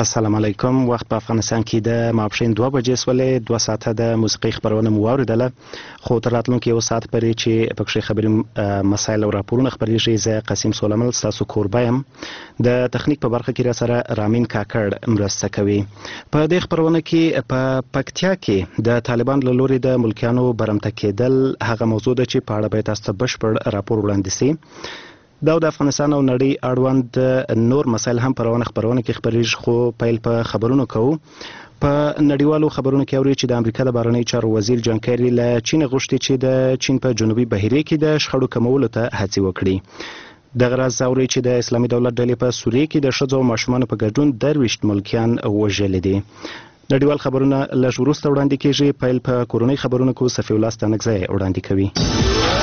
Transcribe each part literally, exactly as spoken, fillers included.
السلام علیکم. وخت په افغانستان کې د ماپښین دوه بجې سولې دوه ساعته د موسیقي خبرونه مو واوریدله، خو تر راتلونکي یو ساعت پورې چې پکې خبري مسایل او راپورونه خبرېږي. زه قاسم سولمل ستاسو کوربه یم. د تخنیک په برخه کې را سره رامین کاکړ مرسته کوي. په دې خبرونه کې په پکتیا کې د طالبان له لوري د ملکیانو برمته کېدل هغه موضوع ده چې په اړه باید تاسو ته بشپړ راپور وړاندې شي. دا د افغانستان او نړۍ اړوند نور مسایل هم په روانه خبرونه کې خبرېږي، خو پیل په خبرونو کوو. په نړیوالو خبرونو کې اوري چې د امریکا د بهرنی چارو وزیر جان کیری له چین غوښتي چې د چین په جنوبي بحیره کې د شخړو کمولو ته هڅې وکړي. دغه راز اوري چې د اسلامي دولت ډلې په سوریه کې د ښځو او ماشومانو په ګډون درویشت ملکیان وژلي دي. نړیوال خبرونه لږ وروسته وړاندې کیږي. پیل په کورنۍ خبرونو کې صفي الله ستانکزی وړاندې کوي.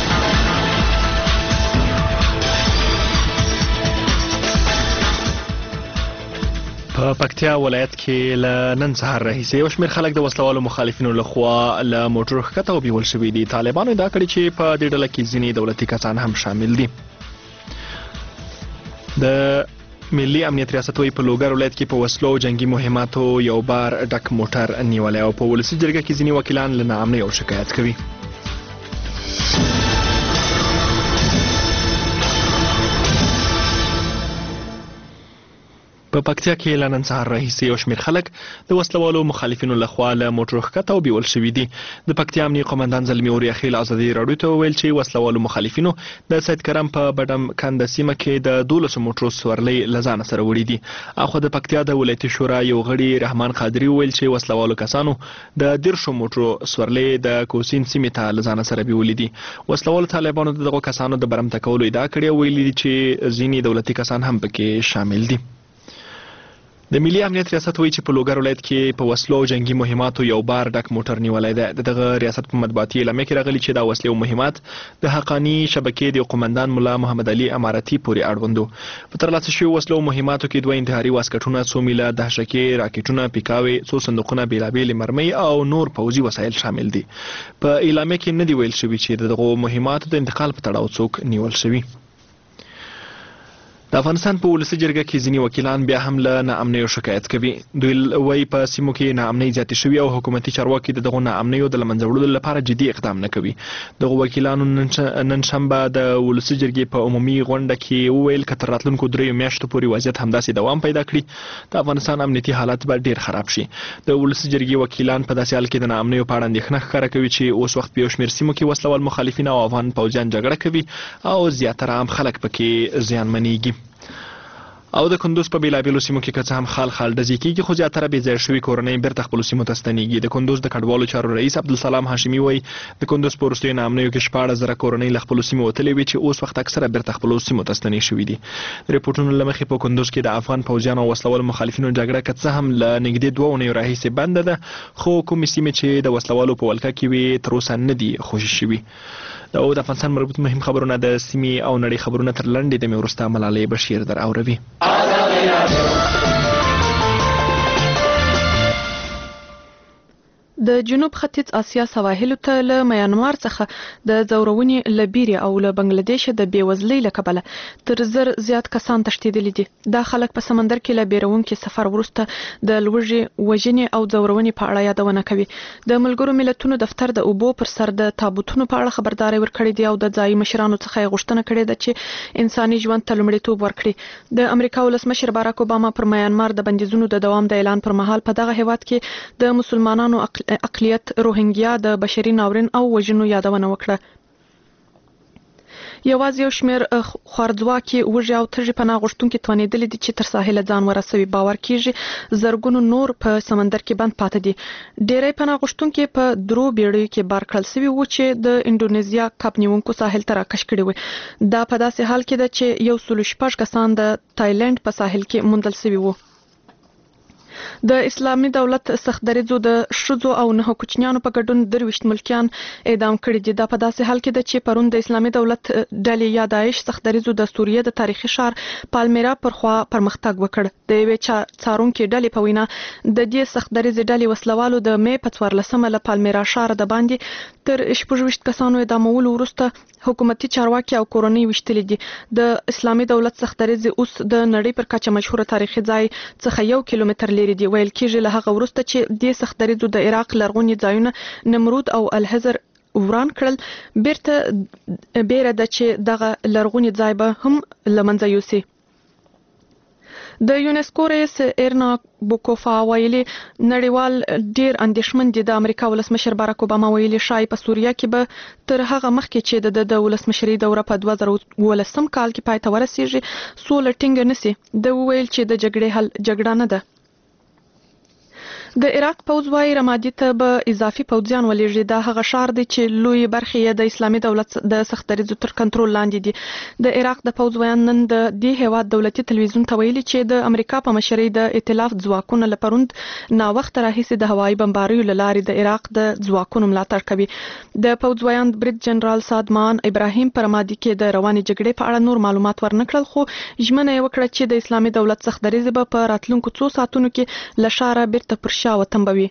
په پکتیا ولایت کې له نن سهار راهیسې یو شمېر خلک د وسلوالو مخالفینو لخوا له موټرو ښکته وبیول شوي دي. طالبانو ادعا کړې چې په دې ډله کې ځینې دولتي کسان هم شامل دي. د ملي امنیت ریاست وایي په لوګر ولایت کې په وسلو او جنگي مهماتو یو بار ډک موټر نیولی او په ولسي جرګه کې ځینې وکیلان له ناامنۍ او شکایت کوي. په پکتیا کې له نن سهار راهیسې یو شمېر خلک د وسلوالو مخالفینو لخوا له موټرو ښکته وبیول شوي دي. د پکتیا امنیه قومندان زلمي اوریا خیل ازادي راډیو ته وویل چې وسلوالو مخالفینو د سید کرم په بډم کنده سیمه کې د دولسو موټرو سورلۍ له ځانه سره وړي دي. اخو د پکتیا د ولایتي شورا یو غړي رحمان قادري وویل چې وسلوالو کسانو د دیرشو موټرو سورلۍ د کوسین سیمې ته له ځانه سره بیولې دي. وسلوالو طالبانو دغو کسانو د برمته کولو ادعا کړې او ویلي دي چې ځینې دولتي کسان هم پکې شامل دي. د ملي امنیت ریاست وایي چې په لوګر ولایت کې په وسلو او جنگي مهماتو یو بار ډک موټر نیولی دی. د دغه ریاست په مطبوعاتي اعلامیه کې راغلي چې دا وسلې او مهمات د حقاني شبکې د قومندان ملا محمد علي امارتي پورې اړوند وو. په ترلاسه شویو وسلو او مهماتو کې دوه انتحاري واسکټونه، څو میله دهشکې، راکټونه، پیکاوې، څو صندوقونه بېلابېلې مرمۍ او نور پوځي وسایل شامل دي. په اعلامیه کې نه دي ویل شوي چې د دغو مهماتو د انتقال په تړاو څوک نیول شوي. د افغانستان په ولسي جرګه کې ځینې وکیلان بیا هم له ناامنیو شکایت کوي. دوی وایي په سیمو کې ناامنۍ زیاتې شوي او حکومتي چارواکي د دغو ناامنیو د له منځه وړلو لپاره جدي اقدام نه کوي. دغو وکیلانو نن شنبه د ولسي جرګې په عمومي غونډه کې وویل که تر راتلونکو دریو میاشتو پورې وضعیت همداسې دوام پیدا کړي د افغانستان امنیتي حالت به ډېر خراب شي. د ولسي جرګې وکیلان په داسې حال کې د ناامنیو په اړه اندېښنه ښکاره کوي چې اوس وخت په یو شمېر سیمو کې وسلوال مخالفین او افغان پوځیان جګړه کوي او زیاتره عام خلک پکې زیانمنېږي. او د کندوز په بیلابیلو سیمو کې که څه هم خال خال ډزې کېږي خو زیاتره بې ځایه شوي کورنۍ بیرته خپلو سیمو ته ستنېږي. د کندوز د کډوالو چارو رئیس عبدالسلام هاشمي وایي د کندوز په وروستیو ناامنیو کې شپاړس زره کورنۍ له خپلو سیمو وتلې وي چې اوس وخت اکثره بیرته خپلو سیمو ته ستنې شوي دي. د ریپورټونو له مخې په کندوز کې د افغان پوځیانو او وسلوالو مخالفینو جګړه که څه هم له نږدې دوه اونیو راهیسې بنده ده، خو کومې سیمې چې د وسلوالو په ولکه کې وي تر اوسه نه دي خوشي شوي. دا او د افغانستان مربوط مهم خبرونه د سیمې او نړۍ خبرونه تر لنډې دمې وروسته ملالۍ بشیر در اوروي. د جنوب ختیځ اسیا سواحلو ته له میانمار څخه د ځورونې له بیرې او له بنګلادیش د بېوزلۍ له کبله تر زر زیات کسان تښتېدلي دي. دا خلک په سمندر کې له بیرونکي سفر وروسته د لوږې، وژنې او ځورونې په اړه یادونه کوي. د ملګرو ملتونو دفتر د اوبو پر سر د تابوتونو په اړه خبرداری ورکړی دی او د ځایي مشرانو څخه یې غوښتنه کړې ده چې انساني ژوند ته لومړیتوب ورکړي. د امریکا ولسمشر باراک اوباما پر میانمار د بندیزونو د دوام د اعلان پر مهال په دغه هیواد کې د مسلمانانو اقلیت روهینګیا د بشري ناورین او وژنو یادونه وکړه. یوازې یو شمېر خوارځواکي، وږي او تږي پناه غوښتونکي توانېدلي دي چې تر ساحله ځان ورسوي. باور کېږي زرګونو نور په سمندر کې بند پاتې دي. ډېری پناه غوښتونکي په درو بیړیو کې بار کړل سوي وو چې د انډونیزیا کب نیونکو ساحل ته راکش کړي وو. دا په داسې حال کې ده چې یو سلو شپږ کسان د تایلند په ساحل کې موندل سوي وو. د اسلامي دولت سختدریځو د شذو او نه کوچنیانو په ګډون درويشت ملکیان اعدام کړي دي. دا په داسې حال کې ده چې پرون د اسلامي دولت ډلې یا داعش سختدریځو د سوریه د تاریخي شهر پالمیرا پر خوا پرمختګ وکړ. د یوې څارونکو ډلې په وینا د دې سختدریځ ډلې وسلوالو د مې په څوارلسمه له پالمیرا شهر د باندې تر شپږ کسانو اعدامولو وروسته حکومتي چارواکي او کورنۍ وشتلې دي. د اسلامي دولت سختدریځ اوس د نړۍ پر کچه مشهور تاریخي ځای څخه یو کیلومتر لري دی. ویل کېږي له هغه وروسته چې د سختدریځو د عراق لرغونی ځایونه نمرود او الحزر وران کړل، بیرته بیره ده چې دغه لرغونی ځای به هم لمنځه یوسي. د یونسکو رئیس ایرنا بوکوفا ویلي نړیوال ډیر اندېښمن دي. د امریکا ولسمشر باراک اوباما ویلي شای په سوریه کې به تر هغه مخکې چې د ولسمشري دوره په دوه زره ولسم کال کې پای ته ورسیږي سوله ټینګ نسی. د ویل چې د جګړې حل جګړه نه ده. د عراق پوځ وايي رمادي ته به اضافي پوځیان ولېږي. دا هغه شهر دی چې لوی برخې د اسلامي دولت د سختدریځو تر کنټرول لاندې دي. د عراق د پوځ ویان نن د دې هیواد دولتي تلویزیون ته ویلي چې د امریکا په مشرۍ د ائتلاف ځواکونو له پروند نا وخت راهیسې د هوایي بمباریو له لارې د عراق د ځواکونو ملاتړ کوي. د پوځ ویان بریګ جنرال سادمان ابراهیم پر رمادي کې د رواني جګړې په اړه نور معلومات ورنکړل، خو ژمنه یې وکړه چې د اسلامي دولت سختدریځ به په راتلونکو څو ساعتونو کې له شاره بیرته پر شا وتمبوي.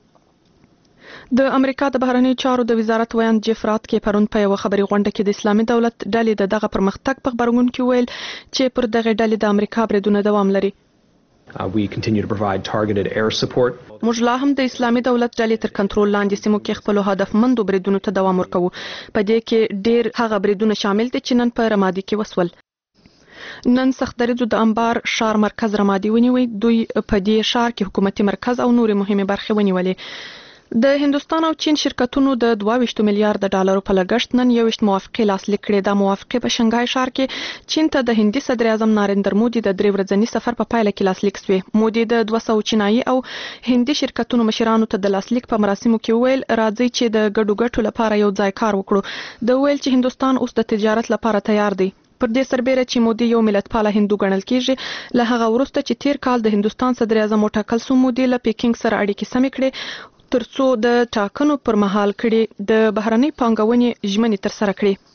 د امریکا د بهرنیو چارو د وزارت ویان جیف راتکي پرون په یو خبري غونډه کې د اسلامي دولت ډلې د دغه پرمختګ په خبرګون کې ویل چې پر دغه ډلې د امریکا بریدونه دوام لري. Uh, we continue to provide targeted air support. موږ لا هم د اسلامي دولت ډلې تر کنټرول لاندې سیمو کې خپل هدفمندو بریدونو ته دوام ورکوو. په دې کې ډیر هغه بریدونه شامل دي چې نن په رمادي کې وسول. نن سختدریځو د انبار شار مرکز رمادي ونیوي. دوی په دې شار کې حکومتي مرکز او نورې مهمه برخې ونیولې. د هندستان او چین شرکتونو د دوه ویشت میلیارډ ډالرو په لګښت نن یو ویشت موافقې لاسلیک کړې. دا موافقې په شنګای ښار کې چین ته د هندي صدر اعظم ناریندر مودي د درې ورځني سفر په پایله کې لاسلیک شوې. مودي د دوه سوه چینایي او هندي شرکتونو مشرانو ته د لاسلیک په مراسمو کې ویل راځي چې د ګډو ګټو لپاره یو ځای کار وکړو. د ویل چې هندستان اوس د تجارت لپاره تیار دی. پر دې سربېره چې مودي یو ملتپاله هندو ګڼل کېږي، له هغه وروسته چې تیر کال د هندستان صدر اعظم وټاکل شو مودي له پیکینګ سره اړیکې سمې کړې ترڅو د ټاکنو پر مهال کړي د بهرنۍ پانګونې ژمنې تر سره کړي.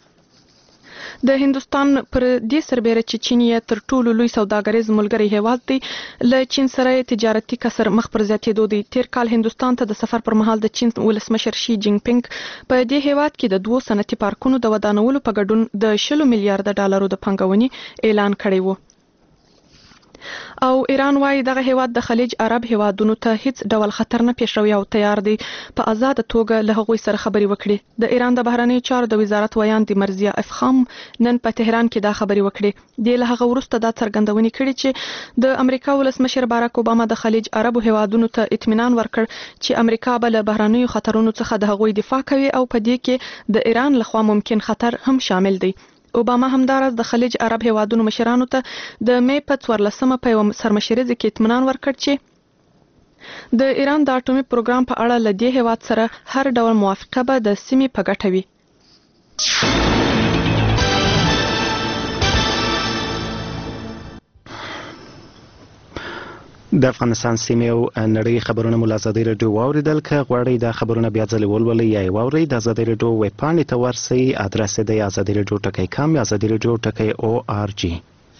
د هندستان پر دې سربېره چې چین یې تر ټولو لوی سوداګریز ملګری هیواد دی، له چین سره تجارتي کسر مخ پر زیاتېدو دی. تیر کال هندستان ته د سفر پر مهال د چین ولسمشر شي جینګ پینګ په دې هیواد کې د دوو صنعتي پارکونو د ودانولو په ګډون د شلو میلیارډ ډالرو د پانګونې اعلان کړی و. او ایران وايي دغه هیواد د خلیج عرب هیوادونو ته هیڅ ډول خطر نه پیښوي او تیار دی په آزاد توګه له هغوی سره خبري وکړي. د ایران د بهرنیو چارو د وزارت ویان د مرزیه افخام نن په تهران کې دا خبري وکړي. د له هغه وروسته دا څرګندونې کړي چې د امریکا ولسمشر باراک اوباما د خلیج عرب هیوادونو ته اطمینان ورکړ چې امریکا به له بهرنیو خطرونو څخه د هغوی دفاع کوي او په دې کې د ایران لخوا ممکن خطر هم شامل دی. اوباما همدارس د خلیج عرب هیوادونو مشرانو ته د مې په څوارلسمه په یوه سرمشریز کې اطمینان ورکړ چې د ایران د اټومي پروګرام په اړه له دې هیواد سره هر ډول موافقه به د سیمې په ګټه وي. د افغانستان سیمې او نړۍ خبرونه مو له ازادي راډیو واوریدل. که غواړئ دا خبرونه بیا ځلې ولولئ یا یې واورئ، د ازادي راډیو ویب پاڼې ته ورسئ. ادرس یې دی ازادي راډیو ټکی کام یا ازادي راډیو ټکی او آر جی.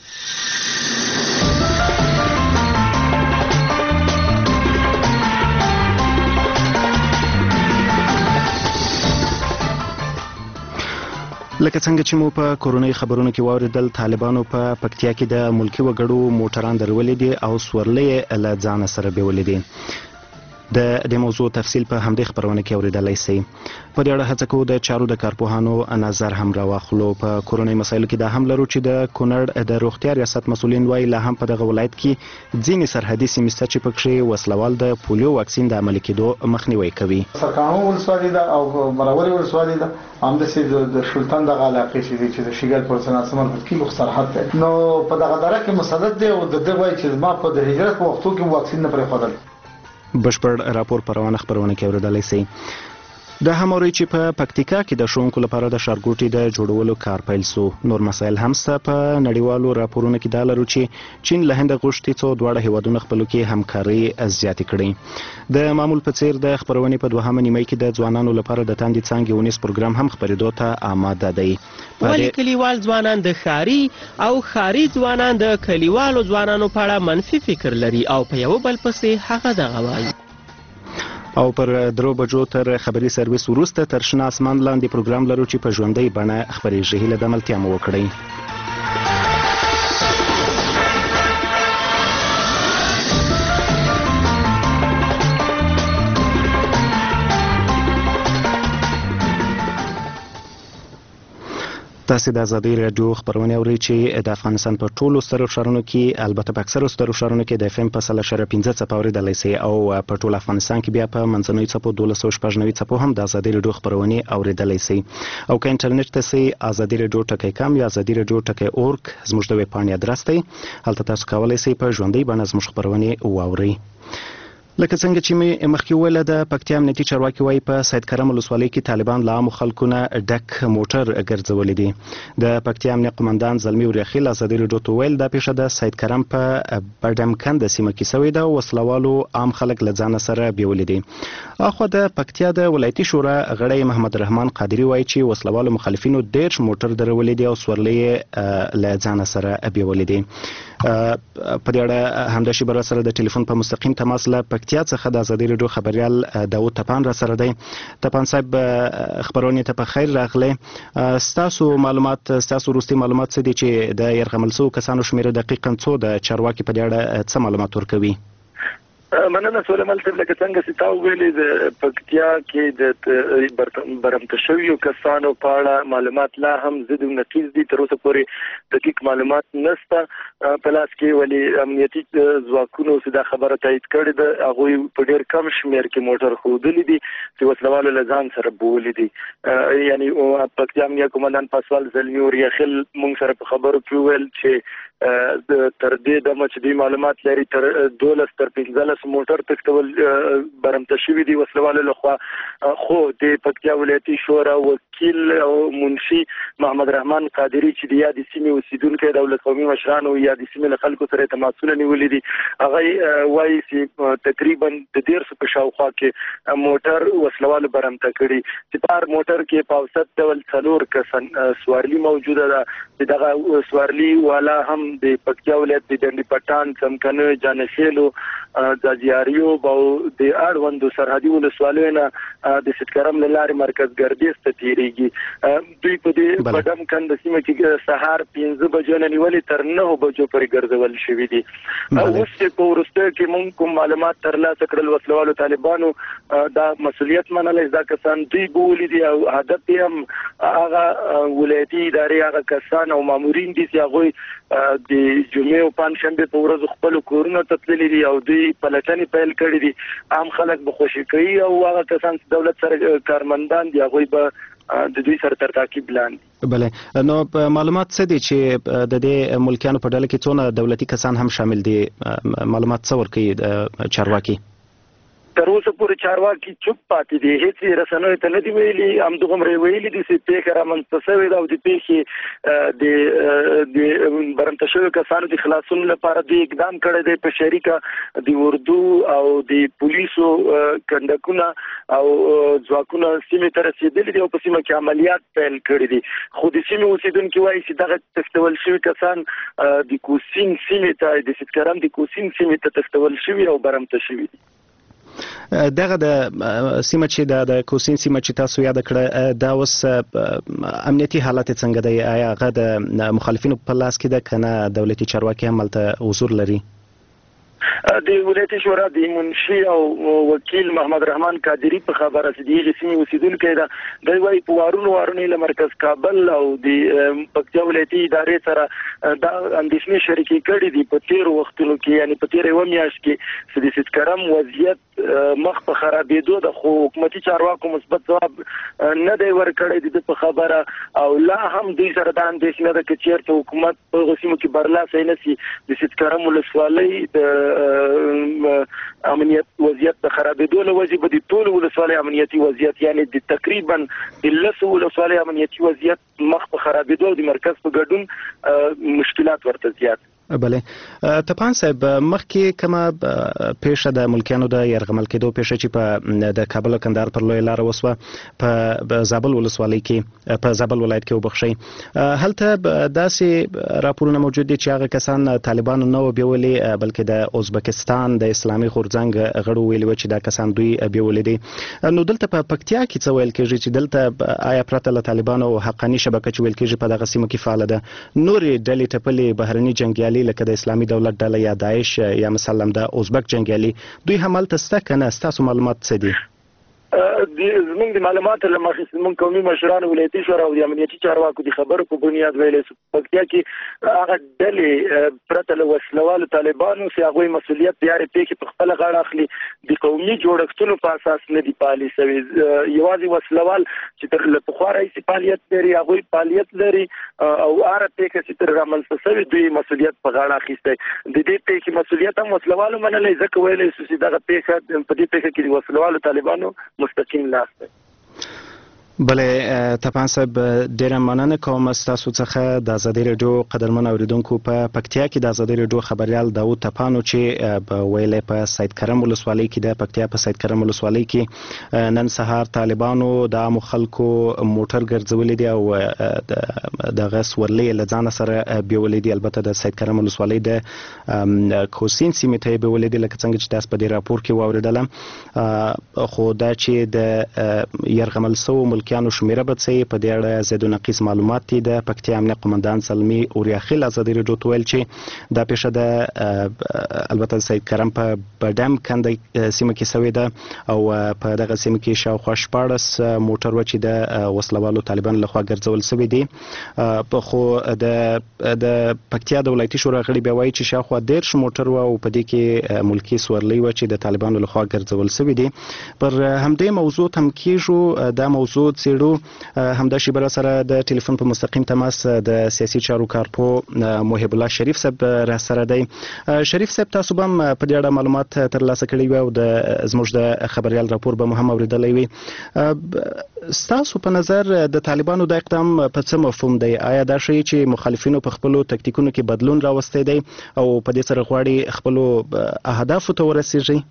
لکه څنګه چې مو په کورونی خبرونو کې واوریدل، طالبانو په پکتیا کې د ملکی وګړو موټران درولې دي او سورلې له ځان سره بیولې دي. د دې موضوع تفصیل په همدې خبرونه کې اوریدلای شئ. په دې اړه هڅه کوو د چارو د کارپوهانو نظر هم راواخلو. په کورونی مسایلو کې دا هم لرو چې د کونړ د روغتیا ریاست مسولین وایي لا هم په دغه ولایت کې ځینې سرحدي سیمې شته چې پکې وسلوال د پولیو واکسین د عملي کېدو مخنیوي کوي. سرکانو ولسوالي ده او مراوري ولسوالي ده همداسې د شلتن دغه علاقې چې د شیګل پر سناسمن په کیلو سرحد ده، نو په دغه دره کې مسدد دی او د دې وایي چې ما په د هجرت په وختو کې واکسین نه پرې خدل. بشپړ راپور پروانه خبرونه کې اوریدلای شئ. د هموري چې په پکتیکا کې د شونکو لپاره د ښارګوټي د جوړولو کار پیل سو. نور مسایل هم سته. په نړیوالو راپورونو کې دا لرو چې چین له هند غوښتي څو دواړه هیوادونو خپلو کې همکاري زیاتې کړي. د معمول په څیر د خبرونې په دوهمه نیمه کې د ځوانانو لپاره د تاندې څانګې ونیس پروګرام هم خبرېدو ته آماده دی. ولې کلیوال ځوانان د ښاري او ښاري ځوانان د کلیوالو ځوانانو په اړه منفي فکر لري او په یو بل پسې هغه دغه وایي. او پر درو بجو تر خبري سرویس وروسته تر شنه اسمان لاندې پروګرام لرو چې په ژوندۍ بڼه خبرېږي. هیله د ملتیا مو وکړئ. تاسو د ازادي رادیو خبرونه اورئ چې د افغانستان په ټولو سترو ښارونو کې البته په اکثرو سترو ښارونو کې د اف ام په سل اشاریه پنځه څپه اورېدلی سئ او په ټول افغانستان کې بیا په منځنیو څپو دولس سوه شپږ نوي څپو هم د ازادي رادیو خبرونې اورېدلی سئ. او که انټرنیټ ته سئ ازادي رادیو ټکی کام یا ازادي رادیو ټکی اورګ زموږ د ویب پاڼې ادرس دی. هلته تاسو کولی سئ په ژوندۍ بڼه زموږ خبرونې واورئ. لکه څنګه چې مې مخکې وویله د پکتیا امنیتي چارواکي وایي په سید کرم ولسوالۍ کې طالبان له عامو خلکو نه ډک موټر ګرځولي دي. د پکتیا امنیه قمندان زلمي وریاخیل ازادي رادیو ته وویل دا پیښه د سید کرم په بډمکنده سیمه کې سوې ده او وسلوالو عام خلک له ځانه سره بیولي دي. اخوا د پکتیا د ولایتي شورا غړی محمد رحمان قادري وایي چې وسلوالو مخالفینو دېرش موټر درولي دي او سورلۍ له ځانه سره بیولي دي. په دې اړه همدا شی بر سره د ټلیفون په مستقیم تماس له پکتیا څخه د ازادي رادیو خبريال داوود تپان را سره دی. تپان صاحب خبرونه ته په خیر راغلی. ستاسو معلومات ستاسو وروستي معلومات څه دي چې د يرغمل سو کسانو شمیره دقیقاً څو د چارواکي په دې اړه څه معلومات ورکوي؟ مننه سولمل تر لکه څنګه چې تاسو ویلي د پکتیا کې د برمته شویو کسانو په اړه معلومات لا هم زده نتیز دي. تر اوسه پورې دقیق معلومات نشته په لاس کې، ولی امنیتي ځواکونو چې دا خبره تایید کړې ده هغوی په ډېر کم شمېر کې موټر ښودلي دي چې وسلوالو له ځان سره بولي دي. یعنی پکتیا امنیه قمندان پاسوال زلمي وریاخیل موږ سره په خبرو کې وویل چې تر دې دمه چې دوی معلومات لري تر دولس تر پنځلس موټر تښتول برمته شوي دي وسلوالو لخوا. خو د پکتیا ولایتي شورا وکیل او منشي محمد رحمان قادري چې د یادې سیمې اوسیدونکی دولت قومي مشرانو یا د سیمې له خلکو سره تماسونه نیولي دي، هغه وایي چې تقریبا د دیرشو په شاوخوا کې موټر وسلوالو برمته کړي چې په هر موټر کې په اوسط ډول څلور کسان سوارلي موجوده ده. چې دغه سوارلي والا هم د پکتیا ولایت د ډنډي پټان، څمکنه، جانشیلو، ځاځیاریو او د اړوندو سرحدي ولسوالیو نه د سید کرم له لارې مرکز ګردیز ته تېرېږي. دوی په دې بډمکنده سیمه کې سهار پنځه بجو نه نیولې تر نهو بجو پورې ګرځول شوي دي. اوس چې په وروستیو کې موږ کوم معلومات ترلاسه کړل وسلوالو طالبانو دا مسؤلیت منلی، دا کسان دوی بولي دي او هدف یې هم هغه ولایتي ادارې هغه کسان او مامورین دي چې هغوی د جمعې او پنجشنبې په ورځو خپلو کورونو ته تللي دي او دوی پلټنې پیل کړي دي. عام خلک به خوشي کوي او هغه کسان چې دولت سره کارمندان دي هغوی به د دوی سره تر تعقیب لاندې. بله، نو معلومات څه دي چې د دې ملکیانو په ډله کې څونه دولتي کسان هم شامل دي؟ معلومات څه ورکوي چارواکي؟ تر اوسه پورې چارواکي چوپ پاتې دي، هیڅ رسنیو ته نه دي ویلي. همدغومره ویلي دي چې پیښه رامنځته شوې ده او د پیښې د برمته شویو کسانو د خلاصون لپاره دوی اقدام کړی دی. په شریکه د اردو او د پولیسو کنډکونه او ځواکونه سیمې ته رسېدلي دي او په سیمه کې عملیات پیل کړي دي. خو د سیمې اوسېدونکي وایي چې دغه تښتول شوي کسان د کوسین سیمې ته د سید کرم د کوسین سیمې ته تښتول شوي او برمته شوي دي. دغه د سیمه چې د کوسین سیمه چې تاسو یاد کړه دا اوس امنیتي حالت څنګه دی؟ آیا هغه د مخالفینو په لاس کې ده که نه دولتي چارواکي هم هلته حضور لري؟ د ولایتي شورا د منشي او وکیل محمد رحمان قادري په خبره چې د هغې سیمې اوسېدونکی ده، دوی وایي په وارونو وارونو له مرکز کابل او د پکتیا ولایتي ادارې سره دا اندېښنې شریکې کړي دي په تېرو وختونو کې، یعنې په تېره یوه میاشت کې چې د سید کرم وضعیت مخ په خرابېدو ده، خو حکومتي چارواکو مثبت ځواب نه دی ورکړی د په خبره او لا هم دوی سره دا اندېښنه ده که چېرته حکومت په هغو سیمو کې برلاسی نه سي د سید کرم ولسوالۍ د امنیت وضعیت د خرابېدو له وجې به د ټول ولسوالۍ امنیتي وضعیت یعنی د تقریبا د لسو ولسوالۍ امنیتي وضعیت مخ په خرابېدو د مرکز په ګډون مشکلات ورته زیات. بله تپان صاحب مخکې کومه پیښه د ملکیانو د يرغمل کېدو پیښه چې په د کابل کندهار پر لوی لار وسوه په زابل ولسوالۍ کې په زابل ولایت کې وبخښي هلته داسې راپورونه موجود دي چې هغه کسان طالبانو نه بیولې بلکې د ازبکستان د اسلامي غورځنګ غړو ویلي و چې دا کسان دوی بیولې دي. نو دلته په پکتیا کې څه ویل کېږي چې دلته آیا پرته له طالبانو حقاني شبکه چې ویل کېږي په دغه سیمه کې فعال ده نورې ډلې ټپلې بهرني جنگیالي لکه د اسلامي دولت ډله یا داعش یا مثلا د ازبک جنگیالي دوی هم هلته شته که نه؟ ستاسو معلومات څه دي؟ زموږ د معلوماتو له مخې زموږ قومي مشرانو ولایتي شورا او د امنیتي چارواکو د خبرو په بنیاد ویلې پکتیا کې هغه ډلې پرته له وسلوالو طالبانو چې هغوی مسؤلیت د هرې پیښې په خپله غاړه اخلي د قومي جوړښتونو په اساس نه دي پالي سوي. یوازې وسلوال چې تر له پخوا راهیسې فعالیت لري هغوی فعالیت لري او هره پیښه چې تر رامنځته سوي دوی مسؤلیت په غاړه اخیستی. د دې پیښې مسؤلیت هم وسلوالو منلی ځکه ویلی شو چې دغه پیښه په دې پیښه کې د وسلوالو طالبانو مستقیم لاس دی. بله تپان صاحب ډیره مننه کوم ستاسو څخه د ازادي راډیو قدرمن اوریدونکو په پکتیا کې د ازادي راډیو خبريال داوود تپانو چې ویلې په سید کرم ولسوالۍ کې د پکتیا په سید کرم ولسوالۍ کې نن سهار طالبانو د عام خلکو موټر ګرځولې دي او د غس ورلې له ځان سره بیولې دي. البته د سید کرم ولسوالۍ د کوسین سیمې ته بیولې دي لکه څنګه چې تاسو په دې راپور کې واوریدل خو دا چې د يرغمل سو ملکیانو شمیره به څه په دې اړه زیات نقیص معلومات دي. د پکتیا امنیت قومندان سلمی اوریاخیل ازادي راډیو ته ویل چې دا پیښه د البته سید کرم په بډم کنده سیمه کې شوې ده او په دغه سیمه کې شاوخوا شپاړس موټر و چې د وسلوالو طالبان لخوا ګرځول شوي دي. په خو د د پکتیا د ولایتي شورا غړي بیا وایي چې شاوخوا دېرش موټر و او په دې کې ملکی سورلۍ و چې د طالبانو لخوا ګرځول شوي دي. پر همدې موضوع هم کېږو دا موضوع څېړو همدا شیبه سره د ټلیفون په مستقیم تماس د سیاسي چارو کارپو محب الله شریف صاحب را سره دی. شریف صاحب تاسو به په دې اړه معلومات ترلاسه کړي وي او د زموږ د خبريال راپور به هم اوریدلی وي. ستاسو په نظر د طالبانو د اقدام په څه مفهوم دی؟ آیا دا شی چې مخالفینو په خپلو تکتیکونو کې بدلون راوستی دی او په دې سره غواړي خپلو اهدافو ته ورسیږي؟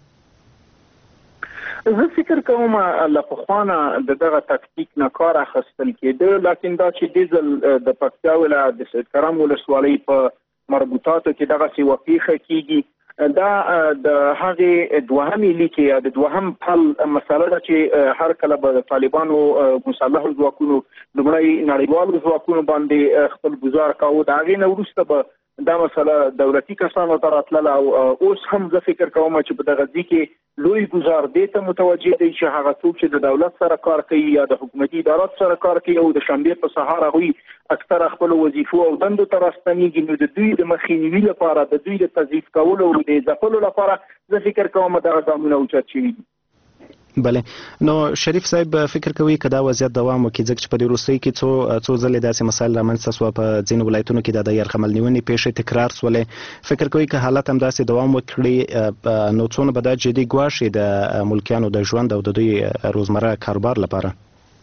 زه فکر کوم له پخوانه د دغه تکتیک نه کار اخیستل کېده، لکن دا چې د ځل د پکتیا ولایت د سید کرم ولسوالۍ په مربوطاتو کې دغسې یوه پیښه کېږي، دا د هغې دوهمې لیکې یا د دوهم پل مسله ده چې هر کله به د طالبانو مسلحو ځواکونو لومړی نړیوالو ځواکونو باندې خپل ګزار کاوه، د هغې نه وروسته به دا مسله دولتي کسانو ته راتلله او اوس هم زه فکر کوم چې په دغه ځای کې لوی ګزار دې ته متوجه دی چې هغه څوک چې د دولت سره کار کوي یا د حکومتي ادارات سره کار کوي او د شنبې په سهار هغوی اکثره خپلو وظیفو او دندو ته راستنېږي، نو د دوی د مخنیوي لپاره د دوی د تضعیف کولو او د ځپلو لپاره زه فکر کوم دغه ګامونه اوچت شوي دي. بله نو شریف صاحب فکر کوي که دا وضعیت دوام وکړي ځکه چې په دې وروستیو کې څو څو ځلې داسې مسایل رامنځته سوه په ځینو ولایتونو کې د یرغمل نیونې پیښې تکرار سولې، فکر کوي که حالت همداسې دوام وکړي نو څونه به دا جدي ګواښي د ملکیانو د ژوند او د دوی روزمره کاروبار لپاره؟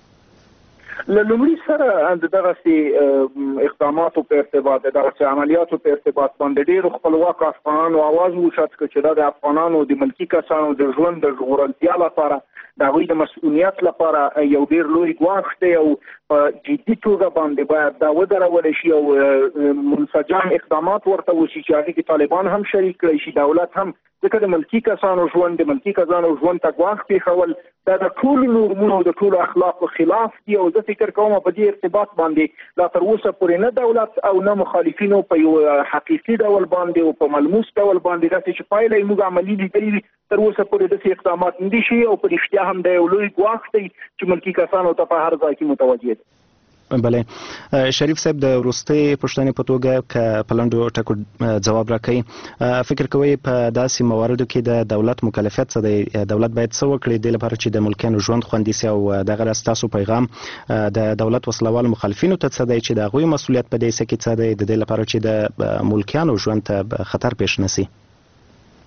له لومړي سره د دغسې اقداماتو په ارتباط د دغسې عملیاتو په ارتباط باندې ډېرو خپلواک افغانانو اواز وشد که چې دا د افغانانو د ملکي کسانو د ژوند د ژغورلتیا لپاره د هغوی د مسؤلیت لپاره یو ډېر لوی ګواښ دی او په جدي توګه باندې باید دا ودرولی شي او منسجم اقدامات ورته وشي چې هغې کې طالبان هم شریک کړی شي، دولت هم، ځکه د ملکي کسانو ژوند د ملکي کسانو ژوند ته ګواښ پېښول دا د ټولو نورمونو او د ټولو اخلاقو خلاف دي او زه فکر کوم په دې ارتباط باندې لا تر اوسه پورې نه دولت او نه مخالفینو په یو حقیقي ډول باندې او په ملموس ډول باندې داسې چې پایله یې موږ عملي لیدلي وي تر اوسه پورې داسې اقدامات نه دي شوي او په رښتیا هم د یو لوی ګواښ دی چې ملکي کسانو ته په هر ځای کې متوجه دي. بله شریف صاحب د وروستۍ پوښتنې په توګه که په لنډو ټکو ځواب راکړئ، فکر کوئ په داسې مواردو کې د دولت مکلفیت څه دی؟ دولت باید څه وکړي دې لپاره چې د ملکیانو ژوند خوندي سي او دغه راز ستاسو پیغام د دولت وسلوال مخالفینو ته څه دی چې د هغوی مسؤلیت په دې څه کې څه دی د دې لپاره چې د ملکیانو ژوند ته خطر پیښ نه سي؟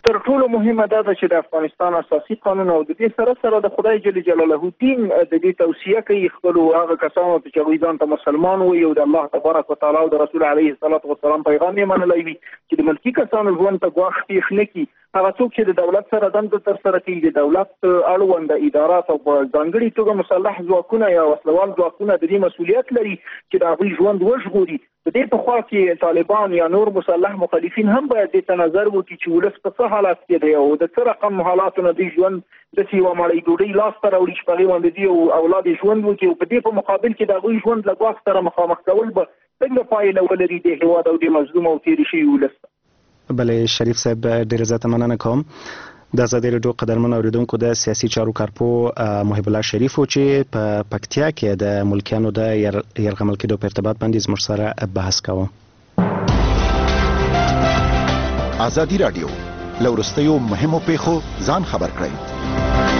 تر ټولو مهمه دا ده چې د افغانستان اساسي قانون او د دې سره سره د خدای جل جلاله دین د دې توصیه کوي خپل هغه کسانو ته چې دوی ځان ته مسلمان وي او د الله تبارک وتعالى او د رسول عليه الصلاه والسلام پیغام یې منلی وي چې د ملکی کسانو ژوند ته ګواښ پیښ نه کړي. هغه څوک چې د دولت سره دنده ترسره کوي د دولت اړوند ادارات او په ځانګړي توګه مسلح ځواکونه یا وسلوال ځواکونه د دې مسؤلیت لري چې د هغوی ژوند وژغوري. د دې په خوا کې طالبان یا نور مسلح مخالفین هم باید دې ته نظر وکړي چې ولس په څه حالات کې دی او د څه رقم حالاتو نه دوی ژوند داسې یوه مړۍ ډوډۍ لاسته راوړي چې په هغې باندې دوی او اولاد یې ژوند وکړي او په دې په مقابل کې د هغوی ژوند له ګواښ سره مخامخ کول به څنګه پایله ولري د هېواد او د مظلوم او تېرې شوي ولس. بله شریف صاحب ډېره زیاته مننه کوم. د ازادي راډیو قدرمن اوریدونکو د سیاسي چارو کارپوه محب الله شریف چې په پکتیا کې د ملکیانو د یرغمل کېدو په ارتباط باندې زموږ سره بحث کاوه. ازادي راډیو له وروستیو مهمو پیښو ځان خبر کړئ.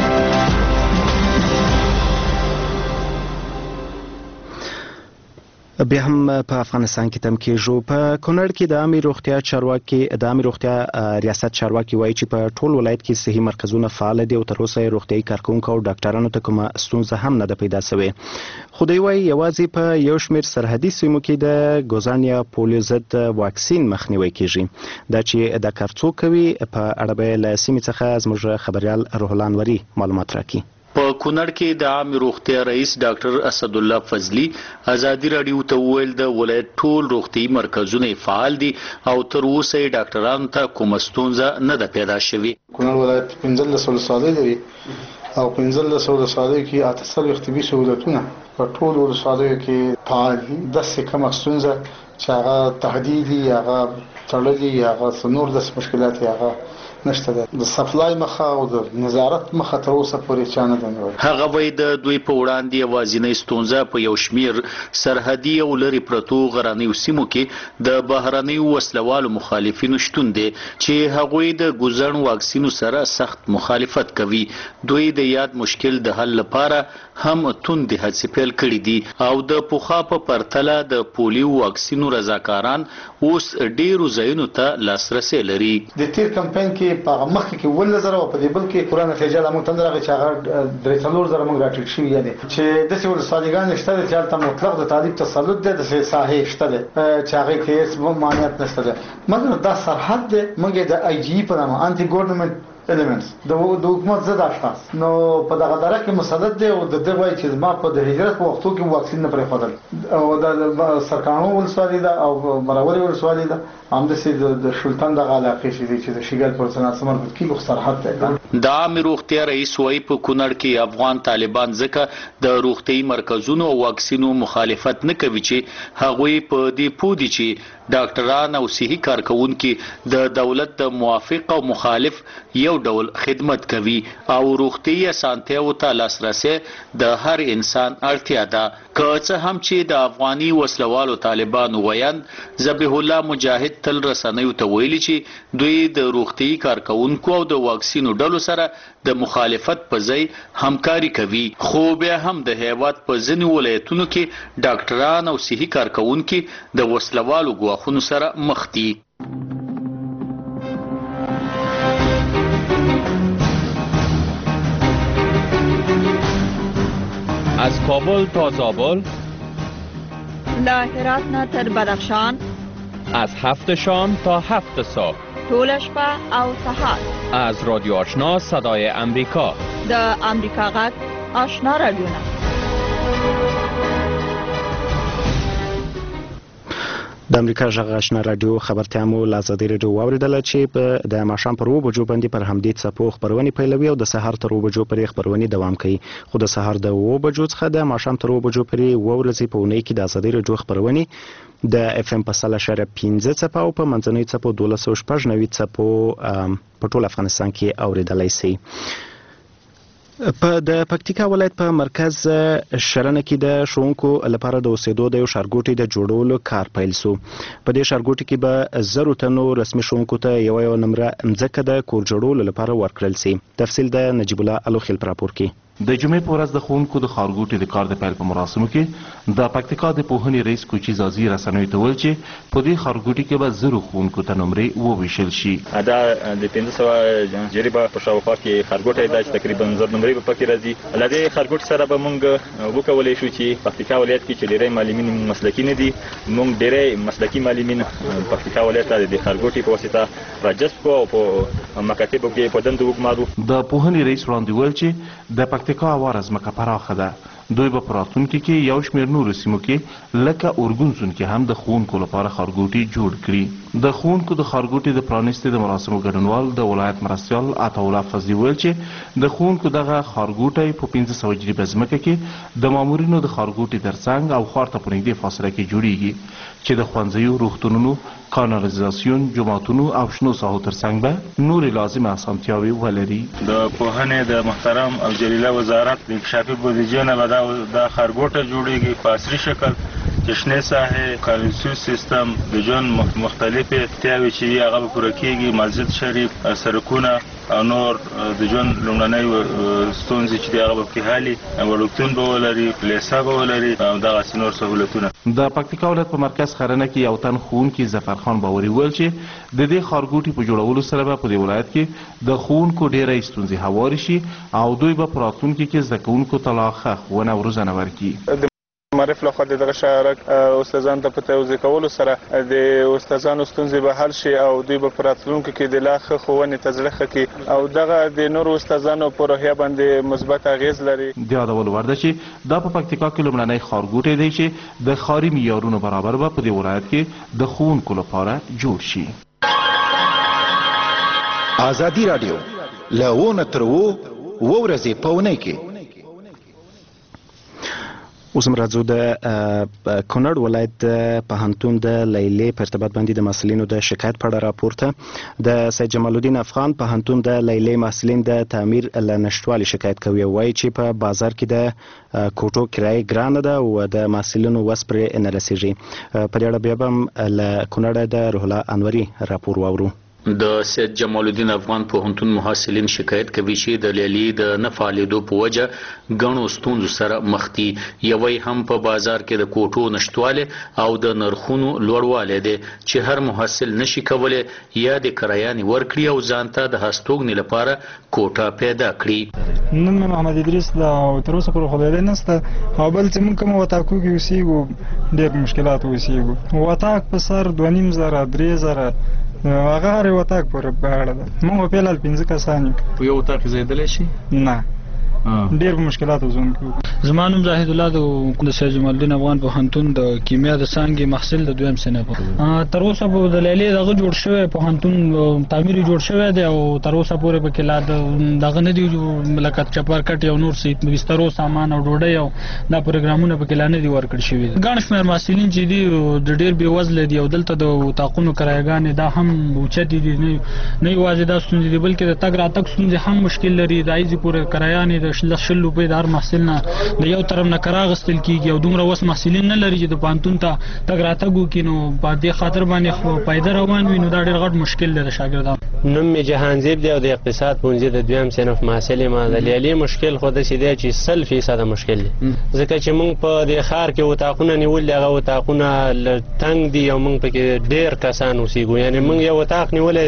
بیا هم په افغانستان کې تم کېږو. په کونړ کې د عامې روغتیا چارواکي د عامې روغتیا ریاست چارواکي وایي چې په ټول ولایت کې صحي مرکزونه فعال دي او تر اوسه یې روغتیایي کارکوونکو او ډاکټرانو ته کومه ستونزه هم نه ده پیدا شوې. خو دوی وایي یوازې په یو شمېر سرحدي سیمو کې د ګوزان یا پولیو ضد واکسین مخنیوی کېږي. دا چې دا کار څوک کوي په اړه به له سیمې څخه زموږ خبریال روح الله انوري معلومات راکړي. په کونړ کې د عامې روغتیا رئیس ډاکټر اسد الله فضلي ازادي راډیو ته وویل د ولایت ټول روغتیایي مرکزونه فعال دي او تر اوسه یې ډاکټرانو ته کومه ستونزه نه ده پیدا شوې. کونړ ولایت پنځلس ولسوالۍ لري او پنځلس ولسوالیو کې اته څلوېښت طبي سهولتونه په ټولو ولسوالیو کې فعال دي. داسې کومه ستونزه چې هغه تهدیدي هغه تړلي هغه نور داسې مشکلات هغه نشته ده. د سپلای مخه او د نظارت مخه تر اوسه پورې چا نه ده نیولې. هغه وایي د دوی په وړاندې یوازینۍ ستونزه په یو شمېر سرحدي او لرې پرتو غرنیو سیمو کې د بهرنیو وسلوالو مخالفینو شتون دی چې هغوی د ګوزن واکسینو سره سخت مخالفت کوي. دوی د یاد مشکل د حل لپاره هم توندې هڅې پیل کړي دي او د پخوا په پرتله د پولیو واکسینو رضاکاران اوس ډېرو ځایونو ته لاسرسی لري. د تیر کمپاین کې په مخکې کې ول نظر او په دې بل کې قرآن نتیجه د موږ تندر هغه چې هغه درې څلور زره موږ راټیټ شوي یادي چې داسې ولسوالیګان شته دي چې هلته مطلق د تعلیب تسلط دی داسې ساحې شته دی چې هغې کې هېڅ مانعت نشته دی مګر دا سرحد دی موږ د آی جي په نامه انټي ګورنمنټ elements د حکومت ضد اشخاص نو په دغه دره کې مسدد دی او د دې وایي چې ما په د هجرت په وختو کې واکسین نه پرې خوړل او د سرکانو ولسوالۍ ده او مراوري ولسوالۍ ده همداسې د شلتن دغه علاقې چې د شیګل پر سنا سمر په کیلو سرحد دی. د عامې روغتیا رئیس وایي په کونړ کې افغان طالبان ځکه د روغتیایي مرکزونو او واکسینو مخالفت نه کوي چې هغوی په دې پوه دي چې ډاکټران او صحي کارکوونکي د دولت د موافق او مخالف یو ډول خدمت کوي او روغتیایي اسانتیاوو ته لاسرسی د هر انسان اړتیا ده. که څه هم چې د افغاني وسلوالو طالبانو ویاند ذبیح الله مجاهد تل رسنیو ته ویلي چې دوی د روغتیایي کارکوونکو او د واکسینو ډلو سره د مخالفت په ځای همکاري کوي. خو بیا هم د هیواد په ځینو ولایتونو کې ډاکټران او صحي کارکوونکي د وسلوالو ګواښونو سره مخ دي. از کابل تا زابل، له هرات نه تر بدخشان، از هفت شام تا هفت صبح، طول شپه او سحر، از رادیو آشنا صدای امریکا، د امریکا غږ آشنا رادیو. د امریکا غږ آشنا رادیو خبرتیا مو له ازادي راډیو واوریدله چې په د ماښام پر اوه بجو باندې پر همدې څپو خپرونې پیلوي او د سهار تر اوه بجو پورې خپرونې دوام کوي. خو د سهار د اوه بجو څخه د ماښام تر اوه بجو پورې اوه ورځې په اونۍ کې د ازادي راډیو خپرونې د اف ام په سل اشاریه پنځه څپو او په منځنیو څپو دولس سوه شپږ نوي څپو په ټول افغانستان کې اوریدلی سي. په د پکتیکا ولایت په مرکز شرنه کې د ښوونکو لپاره د اوسېدو د یو ښارګوټي د جوړولو کار پیل سو. په دې ښارګوټي کې به زرو تنو رسمي ښوونکو ته یوه یوه نمره مځکه د کور جوړولو لپاره ورکړل سي. تفصیل د نجیب الله الوخیل په راپور کې. د جمعې په ورځ د ښوونکو د ښارګوټي د کار د پیل په مراسمو کې د پکتیکا د پوهنې رئیس کوچي زازي رسنیو ته وویل چې په دې ښارګوټي کې به زرو ښوونکو ته نمرې وویشل شي. دا د پنځه سوه جریبه په شاوخوا کې ښارګوټی دا چې تقریبا زر نمرې به پکې راځي. له دې ښارګوټي سره به موږ وکولی شو چې پکتیکا ولایت کې چې ډېری معلمین مسلکي نه دي، موږ ډېری مسلکي معلمین پکتیکا ولایت ته د ښارګوټي په واسطه راجذب کړو او په مکاتبو کې په دندو وګمارو. د پوهنې رئیس وړاندې وویل چې د پکتیکا هواره ځمکه پراخه ده. دوی به په راتلونکي کې یو شمېر نورو سیمو کې لکه اورګون سون کې هم د ښوونکو لپاره ښارګوټي جوړ کړي. د ښوونکو د ښارګوټي د پرانیستې د مراسمو ګډونوال د ولایت مرستیال عطاالله فضلي ویل چې د ښوونکو دغه ښارګوټی په پنځه سوه جریبه ځمکه کې د مامورینو د ښارګوټي ترڅنګ او ښار ته په نږدې فاصله کې جوړیږي چې د ښوونځیو، روغتونونو، کانالیزاسیون، جوماتونو او شنو ساحو ترڅنګ به نورې لازمه اسانتیاوې ولري. د پوهنې د محترم او جلیله وزارت د انکشافي بودیجې نه به دا ښارګوټه جوړیږي په عصري شکل چې شنې ساحې، کانالیزاسیون سیستم، د ژوند مختلفې اړتیاوې چې وي هغه به پوره کېږي، مسجد شریف، سړکونه او نور د ژوند لومړنۍ ستونزې چې دي هغه به پکې حل وي، وړکتون به ولري، لیسه به ولري او دغسې نور سهولتونه. د پکتیکا ولایت په مرکز خرنه کې یو تن ښوونکي ظفرخان باوري وویل چې د دې ښارګوټي په جوړولو سره به په دې ولایت کې د ښوونکو ډېری ستونزې هوارې شي او دوی به په راتلونکي کې زده کوونکو ته لا ښه ښوونه او روزنه ورکړي. معرف لخوا د دغه شارک استادانو ته په توضیح کولو سره د استادانو ستونزې به حل شي او دوی به په راتلونکي کې د لا ښه ښوونې ته زړه ښه کړي او دغه د نورو استادانو په روحیه باندې مثبت اغېز لري. د یادولو وړ ده چې دا په پکتیکا کې لومړنی ښارګوټی دی چې د ښاري معیارونو برابر به په دې ولایت کې د ښوونکو لپاره جوړ شي. ازادي راډیو له اووه تر اووه اووه ورځې په اونۍ کې. اوس هم راځو د کونړ ولایت د پوهنتون د لیلې په ارتباط باندې د محصلینو د شکایت په اړه راپور ته د سید جمال الدین افغان پوهنتون د لیلې محصلین د تعمیر له نشتوالي شکایت کوي او وایي چې په بازار کې د کوټو کرایه ګرانه ده او د محصلینو وس پرې نه رسیږي. په دې اړه بیا به هم له کونړ د روح الله انوري راپور واورو. د سید جمال الدین افغان پوهنتون محصلین شکایت کوي چې د لیلې د نه فعالیدو په وجه غنو ستونزو سره مخ دي. یوې هم په بازار کې د کوټو نشټواله او د نرخونو لوړوالی دی چې هر محصل نشي کولی یا د کرایانې ورکړي او ځانته د هستوګنې لپاره کوټه پیدا کړي. نن مې محمد ادریس دا تر اوسه پورې خو لیلې نشته او بل چې موږ کوم وطاکو کې اوسېږو ډېر مشکلات اوسېږو. وطاک په سر دوه نیم زره درې زره هغه هر وطاک پورې په اړه ده. موږ په فعل پنځه کسان یو په یو وطاک ځایدلی شي نه ډېر مشکلات وزون کوي. زما نوم زاهد الله د سید جمال الدین افغان پوهنتون د کیمیا د څانګې محصل د دویم صنف. تر اوسه په د لیلې دغه جوړ شوی پوهنتون تعمیر جوړ شوی دی او تر اوسه پورې پکې لا دغه نه دي لکه چپرکټ یو نور سي بسترو سامان او ډوډۍ او دا پروګرامونه پکې لا نه دي ورکړل شوي. ګڼ شمېر محصلین چې دي د ډېر بېوزله دي او دلته د اتاقونو کرایهګانې دا هم اوچتې دي. نه یوازې دا ستونزې دي بلکې د تګ راتګ ستونزې هم مشکل لري. د ایزي پورې کرایانې د شل روپۍ د هر محصل نه د یو طرف نه کرا اخیستل کېږي او دومره وس محصلین نه لري چې د پوهنتون ته تګ راتګ وکړي. نو په دې خاطر باندې پیاده روان وي نو دا ډېر غټ مشکل دی د شاګردانو. نوم مې جهانزیب دی او د اقتصاد پوهنځي د دویم صنف محصل یم. د لیلې مشکل خو داسې دی چې سل فیصده مشکل دی ځکه چې موږ په دې ښار کې اتاقونه نیول دي هغه اتاقونه تنګ دي او موږ پکې ډېر کسان اوسېږو. یعنې موږ یو اتاق نیولی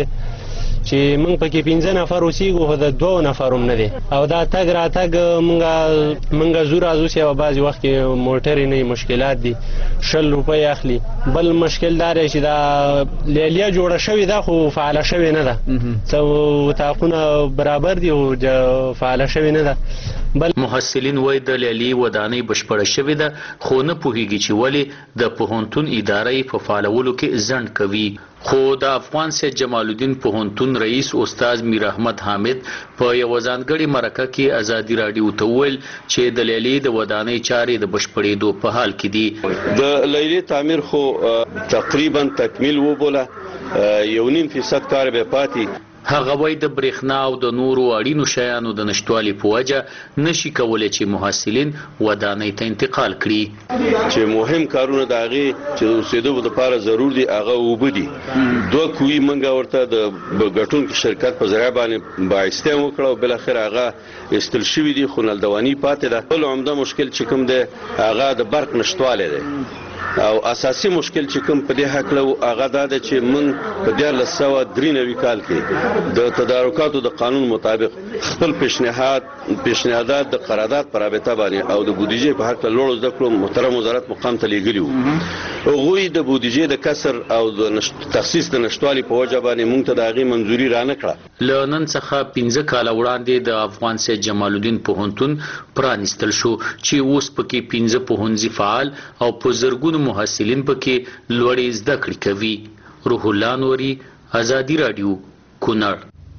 چې موږ پکې پنځه نفر اوسېږو خو د دوو نفر هم نه دی او دا تګ راتګ موږ موږ زو راځو چې یوه بعضې وخت کې موټرې نه مشکلات دي شل روپۍ اخلي. بل مشکل دا دی چې دا لیلیه جوړه شوې ده خو فعاله شوې نه ده. څه اتاقونه برابر دي او فعاله شوې نه ده. بل محصلین وای د لیلې ودانۍ بشپړه شوې ده خو نه پوهیږي چې ولې د پوهنتون ادارې په فعالولو کې ځنډ کوي. خو د افغان سید جمال الدین پوهنتون رئیس استاد میر احمد حامد په یو ځانګړي مرکه کې ازادي راډیو ته وویل چې د لیلې د ودانۍ چارې د بشپړېدو په حال کې دي. د لیلې تعمیر خو تقریبا تکمیل وبوله، یو نیم فیصد کار به پاتې هغه وایي د برېښنا او د نورو اړینو شیانو د نشټوالي په وجه نشي کولی چې محصلین ودانۍ ته انتقال کړي. چې مهم کارونه د هغې چې د اوسېدو لپاره ضرور دي هغه اوبه دي. دوه کوي موږ ورته د ګټونکي شرکت په ذریعه باندې باعثتیا وکړه او بالاخره هغه ایستل شوي دي، خو نلدواني پاتې ده. بل عمده مشکل چې کوم دی هغه د برق نشتوالی دی او اساسي مشکل چې کوم په دې هکله هغه دا ده چې موږ په دیارلس سوه درې نوي کال کې د تدارکاتو د قانون مطابق خپل پیشنهاد پیشنهادات د قرارداد په رابطه باندې او د بودیجې په هکله لوړو زده کړو محترم وزارت مقام ته لیږلي وو. هغوی د بودیجې د کسر او د تخصیص د نشتوالي په وجه باندې موږ ته د هغې منظوري رانه کړه. له نن څخه پنځه کاله وړاندې د افغان سید جمال الدین پوهنتون پرانیستل شو چې اوس پکې پنځه پوهنځي فعال او په زرګونو محصلین پکې لوړې زده کړې کوي. روح الله نوري، ازادي رادیو، کونړ.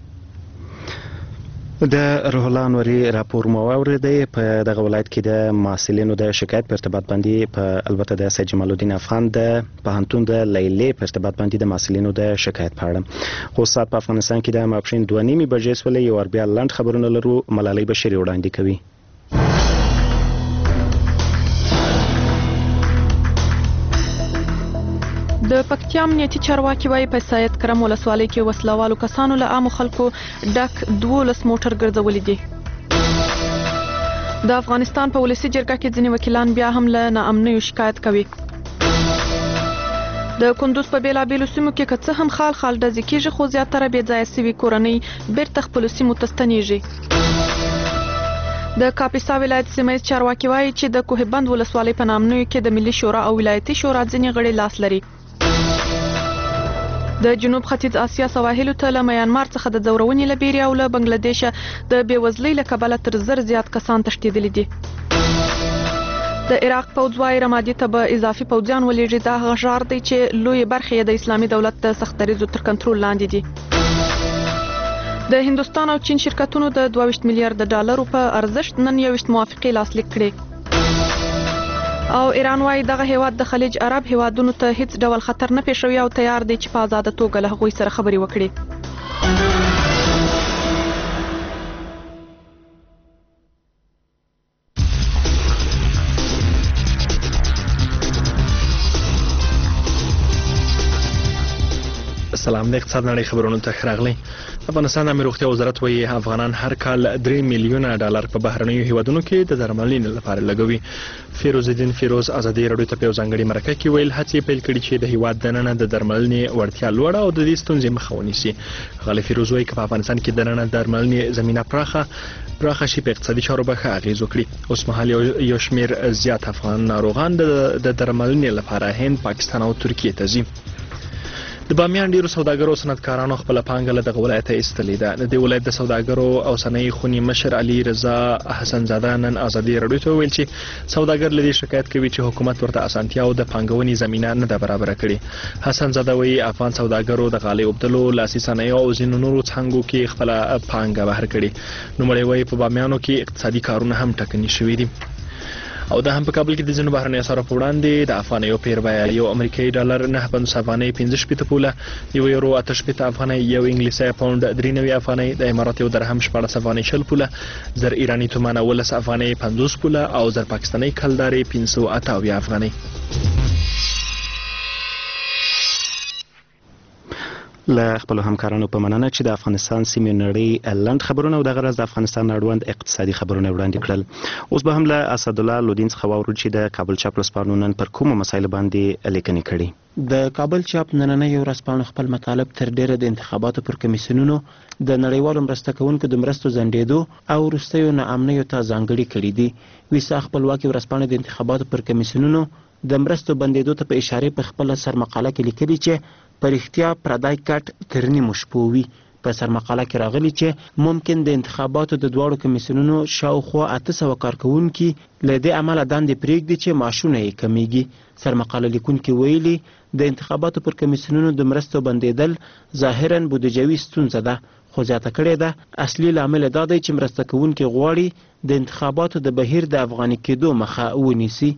د روح الله نوري راپور مو واورېدی. په دغه ولایت کې د محصلینو د شکایت په ارتباط باندې په البته د سید جمال الدین افغان د پوهنتون د لیلې په ارتباط باندې د محصلینو د شکایت په اړه خو ساعت په افغانستان کې د ماپښین دوه نیمې بجې سولې یو بیا لنډ خبرونه لرو. ملالۍ بشري وړاندې کوي. د پکتیا امنیتي چارواکي وایي په سید کرم ولسوالۍ کې وسلوالو کسانو له عامو خلکو ډک دولس موټر ګرځولي دي. د افغانستان په ولسي جرګه کې ځینې وکیلان بیا هم له ناامنیو شکایت کوي. د کندوز په بیلابیلو سیمو کې که څه هم خال خال ډزې کېږي خو زیاتره بې ځایه سوي کورنۍ بیرته خپلو سیمو ته ستنېږي. د کاپیسا ولایت سیمه چارواکي وایي چې د کوه بند ولسوالۍ په ناامنیو کې د ملي شورا او ولایتي شورا ځینې غړي لاس لري. د جنوب ختیځ اسیا سواحلو ته له میانمار څخه د ځورونې له بیرې او له بنګلادیشه د بېوزلۍ له کبله تر زر زیات کسان تښتېدلي دي. د عراق پوځ وایي رمادي ته به اضافي پوځیان ولېږي. دا هغه ښار دی چې لویې برخې د اسلامي دولت د سختدریځو تر کنټرول لاندې دي. د هندوستان او چین شرکتونو د دوه ویشت میلیارډ ډالرو په ارزښت نن یوویشت موافقې لاسلیک کړې. او ایران وایي دغه هیواد د خلیج عرب هیوادونو ته هیڅ ډول خطر نه پیښوي او تیار دی چې په آزاده توګه له هغوی سره خبرې وکړي. سلام د اقتصاد نړۍ خبرونو ته راغلی. افغانستان د امنیت روغتیا وزارت وایي افغانان هر کال درې میلیونه ډالر په بهرنیو هیوادونو کې د درملنې لپاره لګوي. فیروز الدین فیروز ازادي رادیو ته په یو ځانګړي مرکه کې ویل هڅې پیل کړي چې د هیواد دننه د درملنې وړتیا لوړه او د دې ستونزې مخه ونیسي. غالي فیروز وایي چې په افغانستان کې دننه درملنې زمينه پراخه پراخه شي په اقتصادي چارو به ښه اغېز وکړي. اوس مهال یو شمېر زیات افغان ناروغان د درملنې لپاره هند، پاکستان او ترکیې ته ځي. د بامیان ډیرو سوداګرو او صنعتکارانو خپل پانګه له دغه ولایت ایستلې ده. د دې ولایت د سوداګرو او صنایع خونی مشر علي رضا حسن زاده نن ازادي رادیو ته ویل چې سوداګر لدی شکایت کوي چې حکومت ورته اسانتیا او د پانګونې زمينه نه ده برابر کړې. حسن زاده وایي افغان سوداګرو د غالي عبدالو لاسي صنایع او ځینو نورو څنګهو کې خپل پانګه بهر کړې. نو مړی وایي په بامیانو کې اقتصادي کارونه هم ټکني شوي دي. او دا هم په کابل کې د ځینو بهرنیو اسعارو په وړاندې د افغانیو پیر بیه یو امریکایي ډالر نه پنځوس افغانۍ پنځه شپېته پوله، یو یورو اته شپېته افغانۍ، یو انګلیسي پاونډ درې نوي افغانۍ، د امارات یو درهم شپاړس افغانۍ شل پوله، زر ایراني تومان اوولس افغانۍ پنځوس پوله او زر پاکستاني کلدارې پنځه سوه اته اویا افغانۍ. له خپل همکارانو په مننه چې د افغانستان سیمې نړۍ لند خبرونه او د غرض د افغانستان اړوند اقتصادي خبرونه وړاندې کړل. اوس به هم له اسدالله لودین څخه واورو چې د کابل چاپ ورځپاڼو نن پر کومو مسایلو باندې لیکنې کړي. د کابل چاپ نننۍ ورځپاڼو خپل مطالب تر ډیره د انتخاباتو پر کمیسیونونو د نړیوالو مرسته کوونکو د مرستو ځنډېدو او وروستیو ناامنیو ته ځانګړي کړي دي. ویسا خپلواکي ورځپاڼې د انتخاباتو پر کمیسیونونو د مرستو بندېدو ته په اشاره په خپل سرمقاله کې لیکلي چې په رښتیا پردی کټ تر نیمو شپو وي. په سرمقاله کې راغلي چې ممکن د انتخاباتو د دواړو کمیسیونونو شاوخوا اته سوه کارکوونکي له دې امله دندې پرېږدي چې معاشونه یې کمیږي. سرمقاله لیکونکي ویلي د انتخاباتو پر کمیسیونونو د مرستو بندېدل ظاهرا بودیجوي ستونزه ده، خو زیاته کړې ده اصلي لامل دا دی چې مرسته کوونکي غواړي د انتخاباتو د بهیر د افغاني کېدو مخه ونیسي.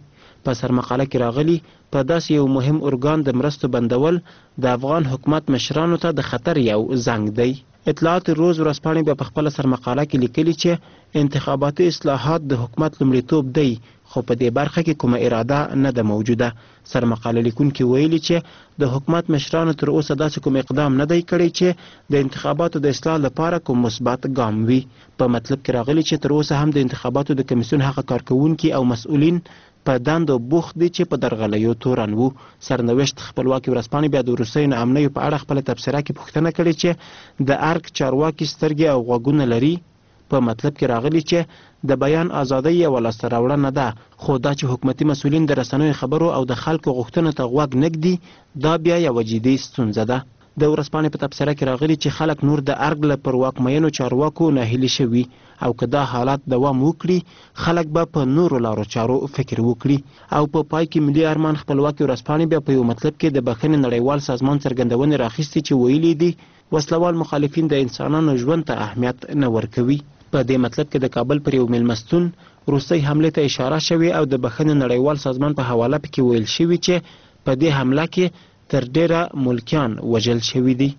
په سرمقاله کې راغلي په داسې یو مهم ارګان د مرستو بندول د افغان حکومت مشرانو ته د خطر یو زنګ دی. اطلاعات روز ورځپاڼې بیا په خپله سرمقاله کې لیکلي چې انتخاباتي اصلاحات د حکومت لومړیتوب دی، خو په دې برخه کې کومه اراده نه ده موجوده. سرمقاله لیکونکي ویلي چې د حکومت مشرانو تر اوسه داسې کوم اقدام نه دی کړی چې د انتخاباتو د اصلاح لپاره کوم مثبت ګام وي. په مطلب کې راغلي چې تر اوسه هم د انتخاباتو د کمیسیون هغه کارکوونکي او مسؤلین په دندو بوخت دي چې په درغلیو تورن وو. سرنوشت خپلواکي ورځپاڼې بیا د وروستیو ناامنیو په اړه خپله تبصره کې پوښتنه کړې چې د ارګ چارواکي سترګې او غوږونه لري. په مطلب کې راغلي چې د بیان ازادۍ یوه لاسته راوړنه ده، خو دا چې حکومتي مسؤلین د رسنیو خبرو او د خلکو غوښتنو ته غوږ نږدي دا بیا یوه جدي ستونزه ده. د ورځپاڼې په تبصره کې راغلي چې خلک نور د ارګ له پر واکمینو چارواکو ناهیلي شوي او که دا حالات دوام وکړي خلک به په نورو لارو چارو فکر وکړي. او په پای کې ملي ارمان خپلواکي ورځپاڼې بیا په یو مطلب کې د بخښنې نړیوال سازمان څرګندونې راخیستې چې ویلي دي وسلوال مخالفین د انسانانو ژوند ته اهمیت نه ورکوي. په دې مطلب کې د کابل پر یو میلمستون روسي حملې ته اشاره شوې او د بخښنې نړیوال سازمان په حواله پکې ویل شوي چې په دې حمله کې تر ډیره ملکیان وژل شوي دي.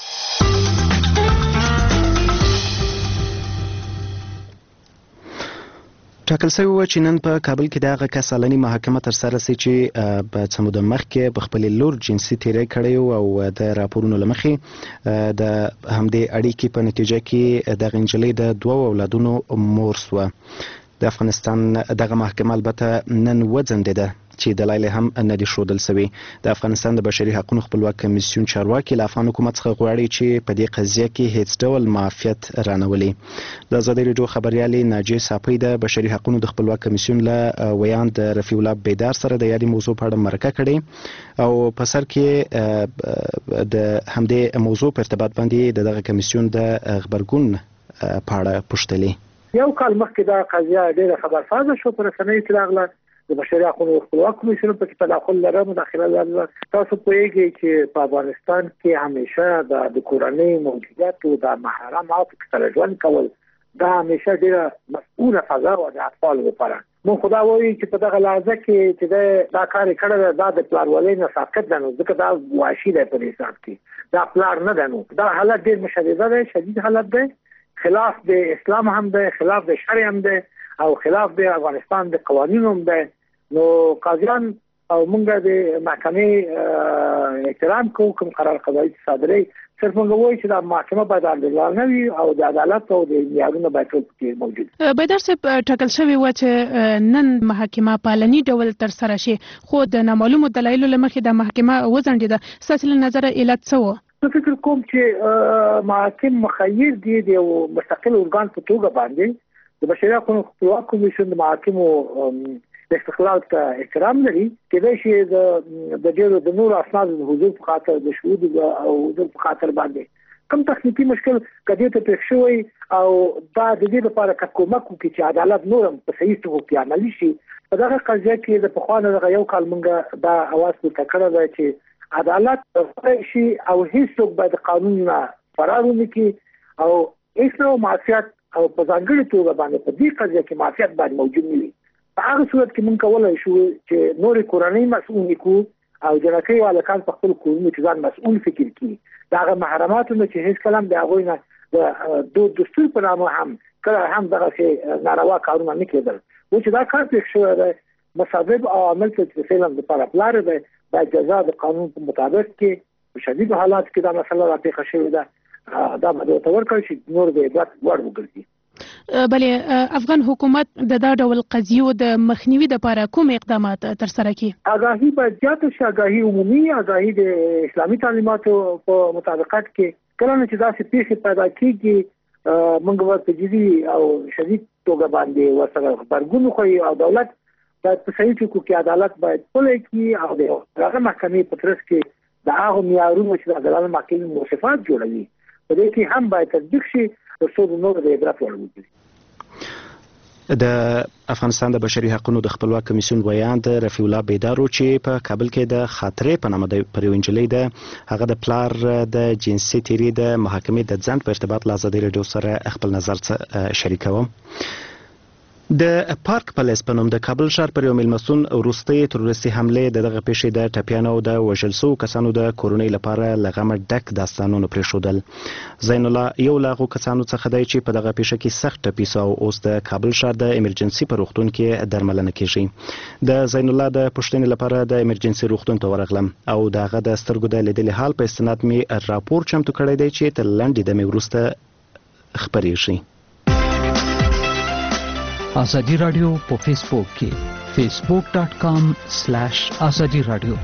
ټاکل شوی و چې نن په کابل کې د هغه کس سالني محاکمه ترسره شي چې په څه موده مخکې په خپلې لور جنسي تیری کړی او د راپورونو له مخې د همدې اړیکې په نتیجه کې دغه نجلۍ د دوو اولادونو مور سوه. د افغانستان دغه محکمه البته نن وځنډېده چې دلایل هم نه دي ښودل شوي. د افغانستان د بشري حقوقو خپلواک کمیسیون چارواکي له افغان حکومت څخه غواړي چې په دې قضیه کې هیڅ ډول معافیت رانولي. د ازادي راډیو خبریالې ناجیه صافۍ د بشري حقوقو د خپلواک کمیسیون له ویاند رفیع الله بیدار سره د یادې موضوع په اړه مرکه کړې او په سر کې د همدې موضوع په ارتباط باندې د دغه کمیسیون د غبرګون په اړه پوښتلې. یو کال مخکې دا قضیه ډېره خبرسازه شو په رسنیو کې راغله. د بشري حقوقو خپلواک کمیسیون په کې تداخل لره مداخله لرله. تاسو پوهیږئ چې په افغانستان کې همیشه د کورنۍ موجودیت او د محرماتو سره ژوند کول دا همیشه ډېره مسؤله فضا و د اطفالو لپاره. مونږ خو دا وایو چې په دغه لحظه کې چې دا کار یې کړی دا د پلارولۍ نه ساقط ده، نو ځکه دا وحشي دی په حساب کې، دا پلار نه ده. نو دا حالت ډېر مشدده دی، شدید حالت دی، خلاف د اسلام هم دی، خلاف د شرع هم دی او خلاف د افغانستان د قوانینو هم دی. نو قاضیان او موږ د محکمې احترام کوو، کوم قرار قضایي صادري صرف موږ وایو چې د محکمه باید عادلانه وي او د عدالت او د معیارونو باید ټول پکې موجود وي. بیدار صاحب ټاکل شوی و چې نن محکمه پالني ډول ترسره شي، خو د نامعلومو دلایلو له مخې د محکمه وځنډېده. ستاسو له نظره علت څه و؟ زه فکر کوم چې محاکم مخیر دي د یو مستقل ارګان په توګه باندې د بشري حقوقو خپلواک کمیسیون د محاکمو د استقلال ته احترام لري. کېدای شي د ډېرو د نورو اسنادو د حضور په خاطر د شهود او حضور په خاطر باندې کوم تخنیکي مشکل کدی ته پېښ شوی او دا د دې لپاره کومک وکړي چې عدالت نورم په صحیح توګه عملي شي. په دغه قضیه کې د پخوانه دغه یو کال مونږ دا اواز پورته کړی دی چې عدالت پرې شي او هیڅوک باید قانون نه فرار ونه کړي او هیڅ نوع معافیت او په ځانګړي توګه باندې په دې قضیه کې معافیت باید موجود نه وي. په هغه صورت کې مونږ کولای شو چې نورې کورنۍ مسؤل کړو او جنکۍ او هلکان په خپل کورونو کې ځان مسؤل فکر کړي. د هغه محرماتو نه چې هیڅ کله هم د هغوی نه د دستور په نامه هم کله هم دغسې ناروا کارونه نه کېدل. و چې دا کار پېښ شوی دی مسبب او عامل چې فعلا دپاره پلار دی باید جزا د قانون په مطابق کې په شدیدو حالاتو کې دا مسله راپېښه شوې ده دا باید ورته ورکړل شي، نور د عبرت وړ وګرځي. بلې افغان حکومت د دا ډول قضیو د مخنیوي لپاره کوم اقدامات ترسره کړي؟ آګاهي باید زیاته شي، آګاهي عمومي، آګاهي د اسلامي تعلیماتو په مطابقت کې. کله نه چې داسې پیښې پیدا کېږي موږ باید په جدي او شدید توګه باندې ورسره غبرګون وښیو او دولت باید په صحیح ټکو کې عدالت باید پلی کړي او د هغه محکمې په ترڅ کې د هغو معیارونو چې د عدالت محکمې موصفات جوړوي په دې کې هم باید تطبیق شي ترڅو د نورو د عبرت وړ وګرځي. د افغانستان د بشري حقوقو د خپلواک کمیسیون ویاند رفیع الله بیدار چې په کابل کې د خاطرې په نامه د پر یو نجلۍ د هغه د پلار د جنسي تیری د محاکمې د ځنډ په ارتباط له ازادي راډیو سره خپل نظر شریکوم. د پارک پالیس په نوم د کابل ښار پر یو میلمستون وروستۍ تروریستي حملې د دغه پیښې د ټپیانو او د وژل شوو کسانو د کورنۍ لپاره له غمه ډک داستانونه پرېښودل. زین الله یو له هغو کسانو څخه دی چې په دغه پیښه کې سخت ټپي سو او اوس د کابل ښار د ایمرجنسي په روغتون کې درملنه کیږي. د زین الله د پوښتنې لپاره د ایمرجنسي روغتون ته ورغلم او د هغه د سترګو د لیدلي حال په استناد مې راپور چمتو کړی دی چې تر لنډې دمې وروسته خپریږي. آزادی رادیو په فیسبوک کې فیسبوک ډاٹ کام سلیش آزادی رادیو.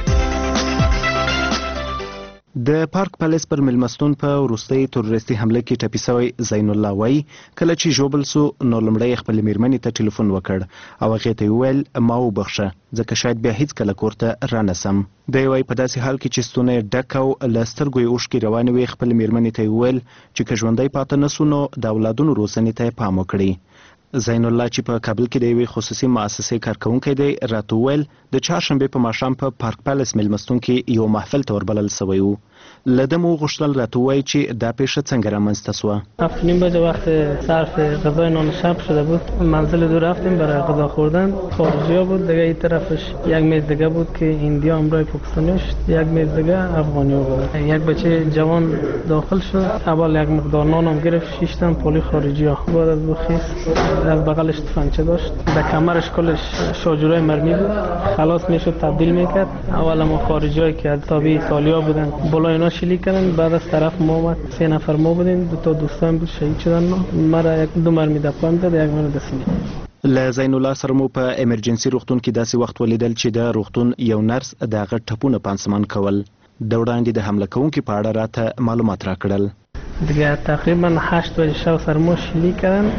د پارک پالیس پر میلمستون په وروستۍ تروریستي حمله کې ټپي شوی زین الله وایي کله چې ژوبل سو نو لومړی خپل میرمنې ته ټلیفون وکړ او هغې ته وویل ما وبخښه ځکه شاید بیا هیڅکله کور ته رانسم. دی وایي په داسې حال کې چې ستونی ډک او له سترګو یې اوښکې روانې وې خپل میرمنې ته یې وویل چې که ژوندی پاته نه سو نو د اولادونو روزنې ته یې پام وکړي. زین الله چې په کابل کې د یوې خصوصي مؤسسې کارکونکی دی راته وویل د چهارشنبې په ماښام په پا پارک پالیس میلمستون کې یو محفل ته وربلل سوی و. له ده مو وغوښتل راته ووایي چې دا پیښه څنګه رامنځته سوه. هفت نیم بجه وقت صرف غذای نان شب شده بود. منزل دو رفتیم برای غذا خوردن. خارجی ها بود، دیگه این طرفش یک میز دیگه بود که هندیا همراه پاکستانیش، یک میز دیگه افغانی ها بود. یک بچه جوان داخل شد، اول یک مقدار نان هم گرفت، شش تا پلی خارجی ها. بعد از بخیس از بغلش تفنگچه داشت، در کمرش کلش شاجورای مرمی بود، خلاص میشد تبدیل میکرد. اول ما خارجی هایی که از تابع ایتالیا بودن بالا اینا شلیک کردن، بعد از طرف ما اومد، سه نفر ما بودیم، دو تا دوستان بود شهید شدن. مرا یک دو مرمی د پام داد، یک مرا د سینې. له زین الله سره مو په ایمرجنسي روغتون کې داسې وخت ولیدل چې د روغتون یو نرس د هغه ټپونه پانسمان کول. د وړاندې د حمله کوونکي په اړه راته معلومات راکړل. دیگه تقریبا هشت بجه شب سر ما شلیک کردن.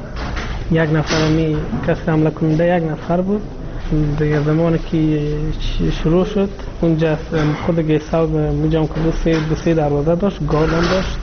یک نفر می کسی حمله کننده یک نفر بود. دیگه زمانی که شروع شد اونجا خود گیساو مجام که دو سه دو سه دروازه داشت، گارد هم داشت.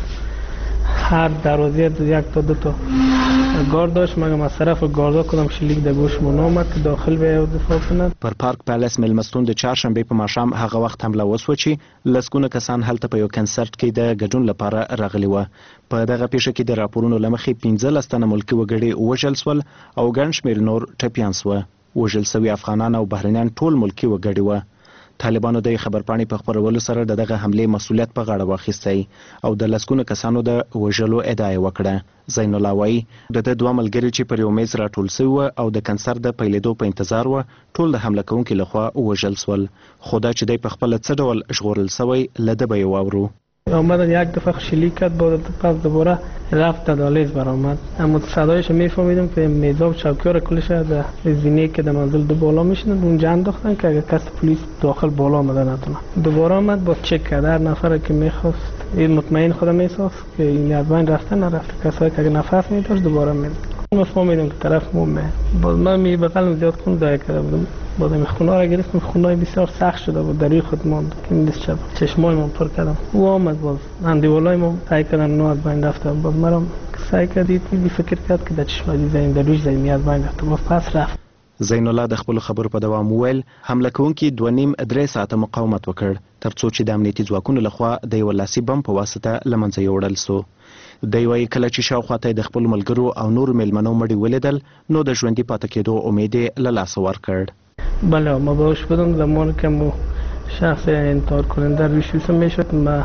هر دروازه یک تا دو تا گارد داشت، مگم از طرف گاردا کدام شلیک د گوش مون اومد که داخل به دفاع کند. پر پارک پالیس میلمستون د چهارشنبې په ماښام هغه وخت حمله وسوه چې لسګونه کسان هلته په یو کنسرت کې د ګډون لپاره راغلي وو. په دغه پیښه کې د راپورونو له مخې پنځلس تنه ملکي وګړي وژل شول او ګڼ شمېر نور ټپیان سوه. وژل سوي افغانان او بهرنیان ټول ملکي وګړي وو. طالبانو د خبرپاڼې په خپرولو سره د دغه حملې مسؤلیت په غاړه واخیستی او د لسګونو کسانو د وژلو ادعا یې وکړه. زین الله وایي د ده دوه ملګري چې پر یو میز راټول سوي وو او د کنسرت د پیلېدو په انتظار وو ټول د حمله کوونکي لخوا وژل سول. خو دا چې دی په خپله څه ډول ژغورل سوی له ده به یې واورو. آمد یک دفعه شلیک کرد، بعد پس دوباره رفت تا دهلیز برآمد. اما صدایش میفهمیدم که میزاب چوکی را کلش در زینه که در منزل دو بالا میشدن اونجا انداختن که اگر کس پلیس داخل بالا آمده نتونه. دوباره آمد با چک کرد هر نفر که میخواست این مطمئن خودم احساس که این از بین رفته نرفته. کسایی که اگر نفس میداشت دوباره میداد. ما فهمیدم که طرف مومه. باز من می بغلم زیاد خون دای کرده بودم. باز این خونه را گرفتم، خونه بسیار سخت شده بود، در روی خود ماند که این دست شب چشمای ما پر کردم. او آمد باز اندیوالای ما سعی کردن نو از بین رفته. باز مرا سعی کردید دی فکر کرد که در چشمای زمین در روی زمین از بین رفته. باز پس رفت. زین الله د خپل خبرو په دوام وویل حمله کوونکي دوه نیم درې ساعته مقاومت وکړ ترڅو چې د امنیتي ځواکونو لخوا د یو لاسي بم په واسطه له منځه یوړل سو. دی وایي کله چې شاوخوا ته د خپلو ملګرو او نورو میلمنو مړي ولیدل نو د ژوندي پاتې کېدو امید یې له لاسه ورکړ. بله ما باش بودم زمانی که مو شخص انتحار کننده رویش روسم میشد ما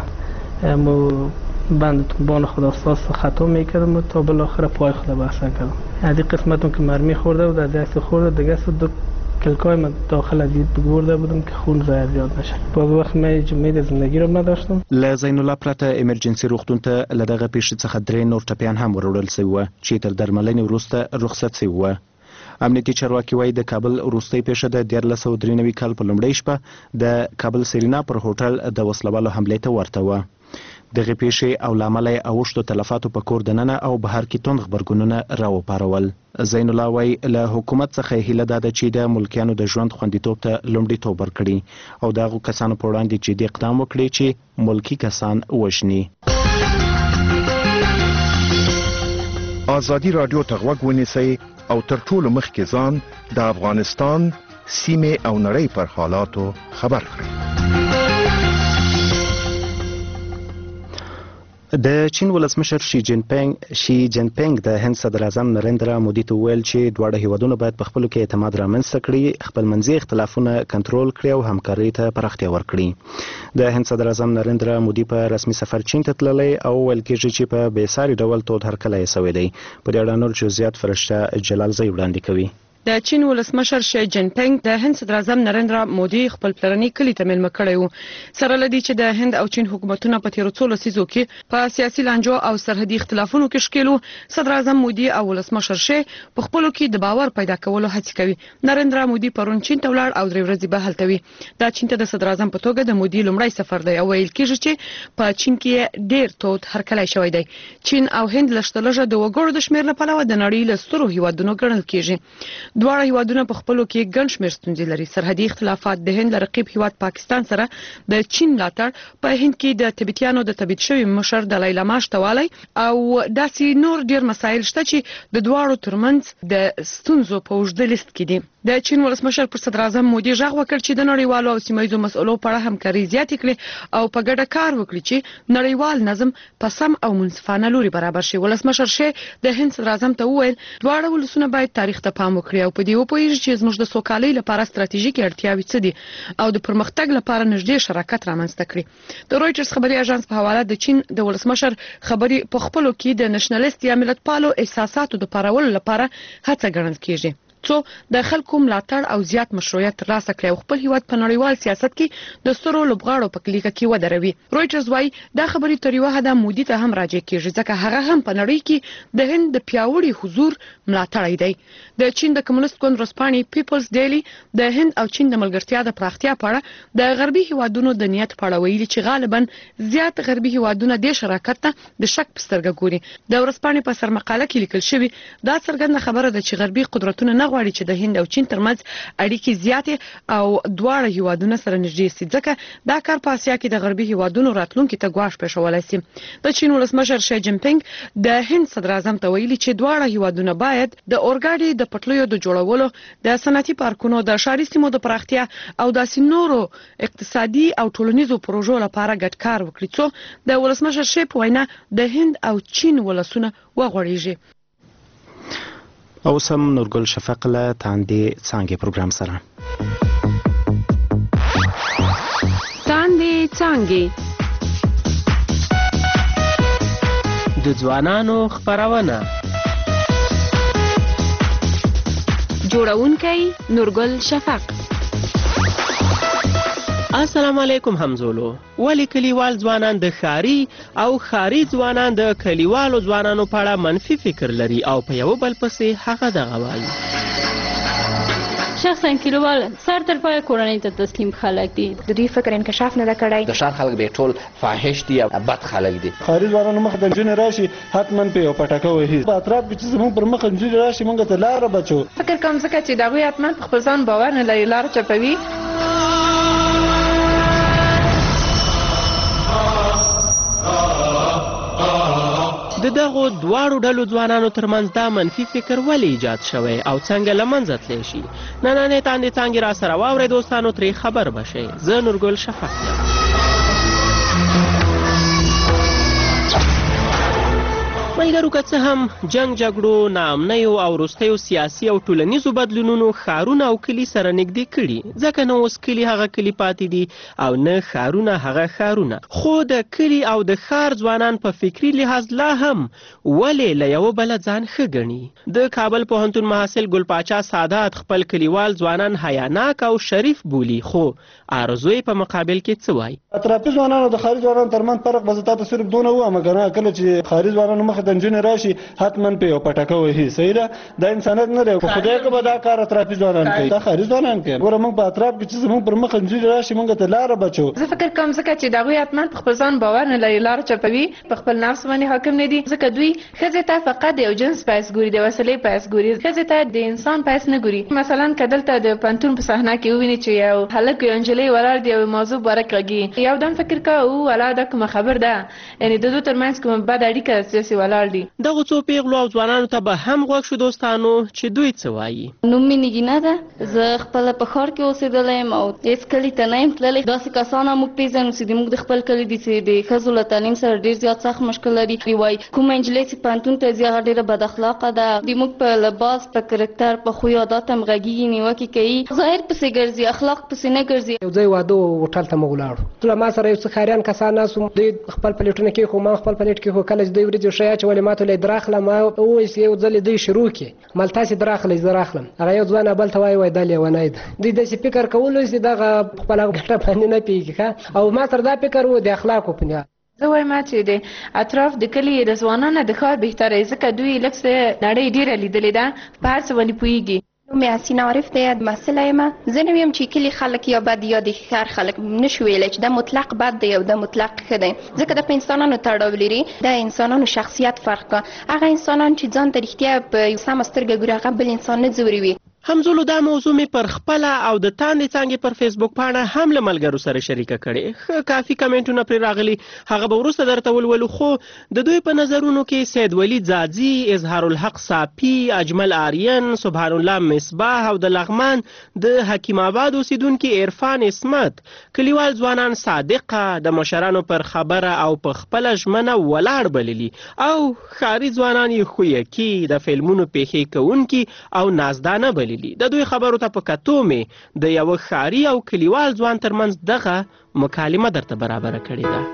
مو بند تنبان خدا ساز خطا میکردم تا بالاخره پای خدا بحثن کردم. از این قسمتون که مرمی خورده بود از دست خورده دیگه دو کلکای من داخل از دید بگورده بودم که خون زاید زیاد نشه. باز وقت من امید زندگی رو نداشتم. له زین الله پرته ایمرجنسي روغتون ته له دغه پیښې څخه درې نور ټپیان هم وروړل سوي وو چې تر درملنې وروسته رخصت سوي وو. امنیتي چارواکي وایي د کابل وروستۍ پیښه د دیارلس سوه درې نوي کال په لومړۍ شپه د کابل سرینا پر هوټل د وسلوالو حملې ته ورته وه. دغه پیښې او له امله یې اوښتو تلفاتو په کور دننه او بهر کې توند غبرګونونه راوپارول. زین الله وایي له حکومت څخه هیله دا ده چې د ملکیانو د ژوند خوندیتوب ته لومړیتوب ورکړي او د هغو کسانو په وړاندې جدي اقدام وکړي چې ملکي کسان وژني. آزادی رادیو ته غوږ ونیسئ او تر ټولو مخکې ځان د افغانستان سیمې او نړۍ پر حالاتو خبر کړئ. د چین ولسمشر شي جین پینګ شي جین پینګ د هند صدر اعظم نریندرا مودي ته ویل چې دواړه هیوادونه باید په خپلو کې اعتماد رامنځته کړي، خپل منځي اختلافونه کنټرول کړي او همکارۍ ته پراختیا ورکړي. د هند صدر اعظم نریندرا مودي په رسمي سفر چین ته تللی او ویل کېږي چې په بې ساري ډول تود هرکلی یې سوی دی. په دې اړه نور جزئیات فرشته جلالزی وړاندې کوي. د چین ولسمشر شي جین پینګ د هند صدر اعظم نریندرا مودي خپل پلرني کلی ته مېلمه کړی و. سره لدی چې د هند او چین حکومتونه په تیرو څو لسیزو کې په سیاسي لانجو او سرحدي اختلافونو کې شکیلو، صدر اعظم مودي او ولسمشر شي په خپلو کې د باور پیدا کولو هڅه کوي. نریندرا مودي پرون چین ته ولاړ او درې ورځې به هلته وي. دا چین ته د صدر اعظم په توګه د مودي لومړی سفر دی او ویل کېږي چې په چین کې ډېر تود هرکلی شوی دی. چین او هند لږ لږه د وګړو د شمېر له پلوه د نړۍ له سترو هیوادونو ګڼل کېږي. دواړه هیوادونه په خپلو کې ګڼ شمېر ستونزې لري. سرحدي اختلافات د هند له رقیب هیواد پاکستان سره د چین ملاتړ، په هند کې د تبتیانو د تبعید شوي مشر دلای لاما شتوالی او داسې نور ډېر مسایل شته چې د دواړو ترمنځ د ستونزو په اوږده لیست کې دي. د چین ولسمشر پر صدر اعظم مودي غږ وکړ چې د نړیوالو او سیمه ییزو مسؤلو په اړه همکاري زیاتې کړي او په ګډه کار وکړي چې نړیوال نظم په سم او منصفانه لوري برابر شي. ولسمشر شي د هند صدر اعظم ته وویل دواړه ولسونه باید تاریخ ته پام وکړي او په دې وپوهیږي چې زموږ د سوکالۍ لپاره ستراتیژیکې اړتیاوې څه دي او د پرمختګ لپاره نږدې شراکت رامنځته کړي. د رویټرز خبري اژانس په حواله د چین د ولسمشر خبري په خپلو کې د نېشنلیست یا ملتپالو احساساتو د پارولو لپاره هڅه ګڼل کېږي څو د خلکو ملاتړ او زیات مشروعیت ترلاسه کړي او خپل هیواد په نړیوال سیاست کې د سترو لوبغاړو په کلیکه کې ودروي. رویټرز وايي دا خبري تر یو حده مودي ته هم راجع کېږي ځکه هغه هم په نړۍ کې د هند د پیاوړي حضور ملاتړی دی. د چین د کمونیست ګوند ورځپاڼې پیپلز ډیلی د هند او چین د ملګرتیا د پراختیا په اړه د غربي هیوادونو د نیت په اړه ویلي چې غالبا زیات غربي هیوادونه د شراکت ته د شک په سترګه ګوري. د ورځپاڼې په سرمقاله کې لیکل شوی دا څرګنده خبره ده چې غربي قدرتونه نه غواړي چې د هند او چین ترمنځ اړیکې زیاتې او دواړه هیوادونه سره نږدې شي ځکه دا کار په اسیا کې د غربي هیوادونو راتلونکي ته ګواښ پېښولی شي. د چین ولسمشر شي جین پینګ د هند صدر اعظم ته ویلي چې دواړه هیوادونه باید د اورګاډي د پټلیو د جوړولو، د صنعتي پارکونو، د ښاري سیمو د پراختیا او داسې نورو اقتصادي او ټولنیزو پروژو لپاره ګډ کار وکړي څو د ولسمشر شي په وینا د هند او چین ولسونه وغوړېږي. او سم نورګل شفق له تاندې څانګې پروګرام سره تاندې څانګې د ځوانانو خبرونه جوړونکی نورګل شفق. السلام علیکم همزولو. ولی کلیوال ځوانان د ښاري او ښاري ځوانان د کلیوالو ځوانانو په اړه منفي فکر لري او په یو بل پسې هغه دغه وایي. شخصا کلیوال سر تر پایه کورنۍ ته تسلیم خلک دي، د دوی فکر انکشاف نه ده کړی. د ښار خلک به ټول فاحش دي او بد خلک دي. ښاري ځوانانو مخ د نجونې راشي حتما په یو پټکه وهي. په اطراف کې چې زموږ پر مخ نجونې راشي موږ ته لاره بچو. فکر کوم ځکه چې د هغوی حتما په خپل ځان باور نه لري، لاره چپوي. د دغو دواړو ډلو ځوانانو ترمنځ دا منفي فکر ولې ایجاد شوی او څنګه له منځه تللی شي؟ نننۍ تاندې څانګې را سره واورئ دوستانو، ترې خبر به شئ. زه نورګل شفق یم. ملګرو که څه هم جنګ جګړو، ناامنیو او وروستیو سیاسي او ټولنیزو بدلونونو ښارونه او کلي سره نږدې کړي، ځکه نه اوس کلي هغه کلي پاتې دي او نه ښارونه هغه ښارونه. خو د کلي او د ښار ځوانان په فکري لحاظ لا هم ولې له یوه بله ځان ښه ګڼي. د کابل پوهنتون محصل ګل پاچا سادات خپل کلیوال ځوانان حیاناک او شریف بولي، خو آرزو په مقابل کې څه وایي؟ اطرافي ځوانانو د ښاري ځوانانو ترمنځ فرق به زه تاته صرف دونه ووایم که نه، کله چې ښاري ځوانانو مخې ته نجونې راشي حتما په یو پټکه وهي. صحیح ده، دا انسانیت نه دی. خو خدای که به دا کار اطرافي ځوانان کوي، دا ښاري ځوانان کوي. ګوره موږ په اطراف کې چې زموږ پر مخ نجونې راشي موږ ته لاره بچو. زه فکر کوم ځکه چې د هغوی حتما په خپل ځان باور نه لري، لاره چپوي، په خپل نفس باندې حاکم نه دي، ځکه دوی ښځې ته فقط د یو جنس په حیث ګوري، د وسیلې په حیث ګوري، ښځې ته د انسان په حیث نه ګوري. مثلا که دلته د پوهنتون په صحنه کې وویني چې یو هلک یو نجلۍ ولاړ دي یو موضوع باره غږي، یو دم فکر کوه او ولا دا کومه خبر ده، یعنې د دوی ترمنځ کومه بد اړیکه سیاسي ولاړ دي. دغه څو پیغلو او ځوانانو ته به هم غوږ شو دوستانو چې دوی څه وایي. نوم مې نګینه ده، زه خپله په ښار کې اوسېدلی یم او هېڅ کلي ته نه یم تللی. داسې کسان هم موږ پېژنو چې موږ د خپل کلي دي چې د ښځو له تعلیم سره ډېر زیات سخت مشکل لري. وایي کومه نجلۍ چې پوهنتون ته ځي هغه ډېره بد اخلاقه ده. د موږ په لباس، په کرکټر، په خوی عادات هم غږېږي، نیوکې کوي، ظاهر پسې ګرځي، اخلاق پسې نه ګرځي. یو ځای واده و هوټل ته موږ ولاړو، ټول ما سره یو څه ښاریان کسان ناست وو. دوی خپل پلیټونه کېښو، ما خپل پلیټ کېښو. کله چې دوی وریجې ښه اچولې ما ته ویل در اخله. ما وویل چې یو ځل دوی شروع کړي مال تاسې در اخلئ زه راخلم. هغه یو ځوان بل ته وایي وایي دا لیونی ده. دوی داسې فکر کولو چې دغه خپله ګټه باندې نه پوهېږي او ما سره دا فکر و د اخلاقو په نیا. زه وایم چې د اطراف د کلي د ځوانانو د ښار بهتره ځکه دوی لږ څه نړۍ ډېره لیدلې ده، په هر څه باندې پوهېږي. نوم یې حسینه عارف دی، محصله یم. زه نه ویم چې کلي خلک یا بد یا د ښار خلک نشو ویلی چې دا مطلق بد دی او دا مطلق ښه دی، ځکه دا په انسانانو تړاو لري. دا انسانانو شخصیت فرق کوي. هغه انسانان چې ځان ته رښتیا په سمه سترګه ګوري هغه بل انسان نه ځوروي. همزولو دا موضوع می پر خپله او د تاندې څانګې پر فیسبوک پاڼه هم له ملګرو سره شریکه کړې. ښه کافي کمنټونه پرې راغلي، هغه به وروسته درته ولولو. خو د دوی په نظرونو کې سید ولی ځاځي، اظهار الحق صافي، اجمل آرین، سبحان الله مصباح او د لغمان د حکیم آباد اوسیدونکي عرفان اسمت، کلیوال ځوانان صادقه، د مشرانو پر خبره او په خپله ژمنه ولاړ بللي، او ښاري ځوانان یې خویکي، د فلمونو پیښې کوونکي او نازدانه بللي. د دوی خبرو ته په کتو مې د یوه ښاري او کلیوال ځوان ترمنځ دغه مکالمه درته برابره کړې ده.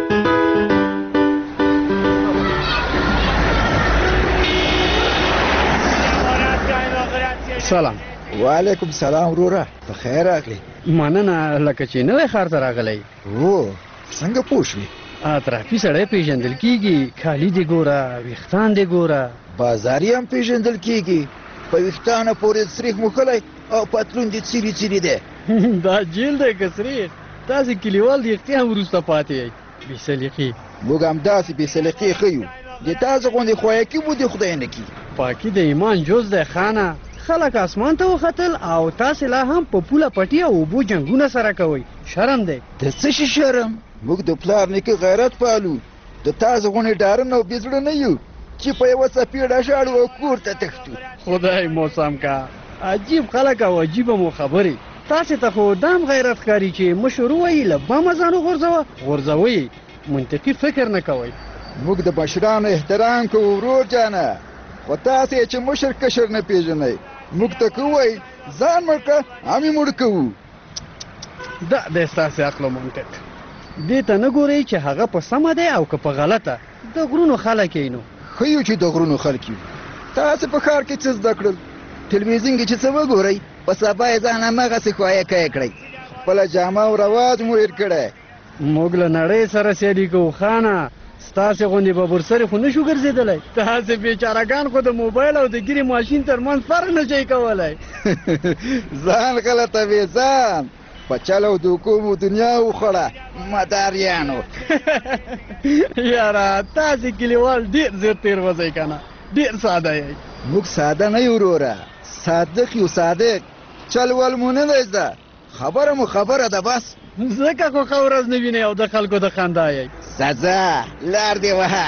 سلام. وعلیکم سلام وروره، په خیر راغلی. مننه، لکه چې نوی ښار ته راغلی. او څنګه پوه شوې؟ اطرافي سړی پیژندل کېږي، کالي دې ګوره، ویښتان دې ګوره. بازاري هم پیژندل کېږي، په ویښتانه پورې سریخ موښلی او پتلون دې څیري څیري دی. دا جیل دی که سریخ؟ تاسې کلیوال د یختې هم وروسته پاتې یئ. بې سلیقې. موږ همداسې بې سلیقې ښه یو. د تاسې غوندې خویکي مو دې خدای نه کړي. پاکي د ایمان جز دی خانه. خلک اسمان ته وختل او تاسې لا هم په پوله پټي او اوبو جنګونه سره کوئ. شرم دی. د څه شي شرم؟ موږ د پلار نیکه غیرت پالو. د تاسې غوندې ډارن او بې زړه نه یو چې په یوه څپېړه شاړو او کور ته تښتو. خدای موسم کا، عجیب خلک او عجیبه مو خبرې. تاسې ته خو دام غیرت ښکاري چې مشر ووایي له بمه ځان وغورځوه، غورځوئ. منطقي فکر نه کوئ. موږ د مشرانو احترام کوو ورور جانه، خو تاسې چې مشر کشر نه پېژنئ. موږ ته که ووایي ځان مړ کړه هم یې مړ کوو. دا دی ستاسې عقل و منطق. دې ته نه ګورئ چې هغه په سمه دی او که په غلطه. د غرونو خلک یې نو ښه یو چې د غرونو خلک یو. تاسې په ښار کې څه زده کړل؟ تلویزیون کې چې څه وګورئ په سبا یې ځان هماغسې خوایکه کړئ. خپله جامه او رواج مو هېر کړی. موږ له نړۍ سره سیالي کوو خانه. ستاسې غوندې ببرسرې خو نه شو ګرځېدلی. تاسې بېچارهګان خو د موبایل او د ګیرې ماشین ترمنځ فرق نه شئ کولی. ځان غلطوې ځان. په چل او دوکو مو دنیا وخوړه مداریانو. یاره تاسې کلیوال ډېر زر تېروځئ که نه، ډېر ساده یئ. موږ ساده نه یو وروره، صادق یو. صادق چل ول مو نه دی زده، خبره مو خبره ده بس. ځکه خو ښه ورځ نه وینئ او د خلکو د خندا یئ. سزا لار دې وهه.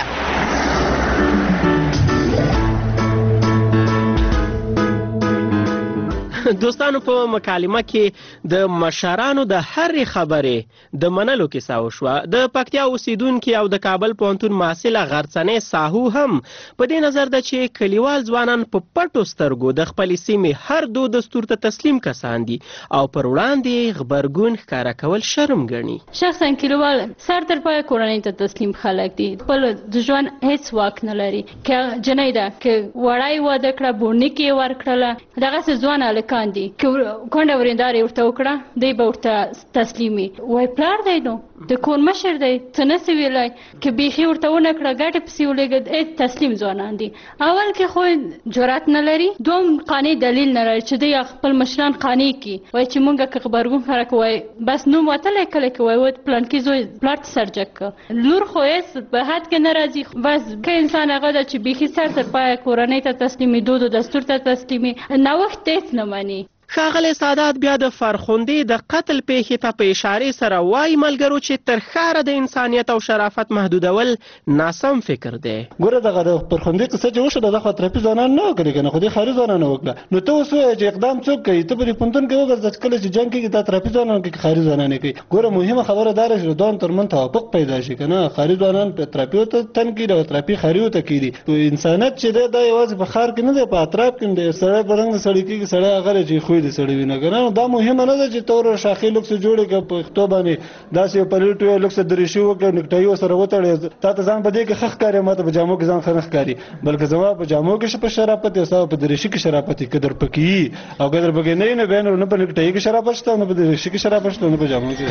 دوستانو په مکالمه کې د مشرانو د هرې خبرې د منلو کیسه وشوه. د پکتیا اوسیدونکي او د کابل پوهنتون محصله غرڅنۍ ساهو هم په دې نظر ده چې کلیوال ځوانان په پټو سترګو د خپلې سیمې هر دود دستور ته تسلیم کسان دي او پر وړاندې غبرګون ښکاره کول شرم ګڼي. شخصا کلیوال سر تر پایه کورنۍ ته تسلیم خلک دي، خپل د ژوند هیڅ واک نه لري. که جنۍ ده که وړی واده کړه بوڼکې یې ورکړله، دغسې ځوان هلکان دي که کونډه ورېنداره یې ورته وکړه دی به ورته تسلیم وي. وایي پلار دی نو د کور مشر دی څه نسي ویلی، که بیخي ورته ونه کړه ګټې پسې ولېږه تسلیم ځوانان دي. اول کې خو جرأت نه لري، دوم قانع دلیل نه لري چې دی خپل مشران قانع کړي. وایي چې مونږ که غبرګون ښکاره کوو وایي بس نوم وتلی کله کې وایي پلانکي زوی پلار ته سرجک کړه. لور خو هېڅ په حد کې نه راځي. بس که انسان هغه ده چې بیخي سر تر پایه کورنۍ ته تسلیمي، دود و دستور ته تسلیمي، نوښت هېڅ نه مني. ښاغلی سادات بیا د فرخندې د قتل پیښې ته په اشارې سره وایي ملګرو چې تر ښاره د انسانیت او شرافت محدودول ناسم فکر دی. ګوره دغه د فرخندې قصه چې وشوه د خو اطرافي ځوانان نه وکړي که نه خو دې ښاري ځوانانو وکړه. نو ته اوس ووایه چې اقدام څوک کوي؟ ته په دې پوهنتون کې وګرځه چې کله چې جنګ کېږي دا اطرافي ځوانان کوي که ښاري ځوانان یې کوي. ګوره مهمه خبره دا ده چې د دوه ترمنځ توافق پیدا شي که نه. ښاري ځوانان په اطرافیو ته تن کېږي او اطرافي ښاریو ته کېږي. انسانیت چې دی دا یوازې په ښار کې نه دی، په اطراف کې هم دی. سړی په رنګ د سړي کېږي، سړی هغه دی چې خوی د سړي وي نه که نه. دا مهمه نه ده چې ته ور شاخي لوکس جوړې کړه په پښتو باندې داسې یو پلیټ یو لوکس دریشي وکړه نکټایي ورسره وتړې تا ته ځان په دې کې ښه ښکاري، ما ته په جامو کې ځان ښه نه ښکاري، بلکې زما په جامو کې په شرافت او ستا په دریشي کې شرافت قدر پکې وي او قدر پکې نه وي نو بیا نه په نکټایي کې شرافت شته نه په دریشي کې شرافت شته نه په جامو کې.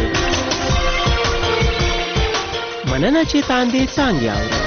مننه چې تاندې څانګې اورئ.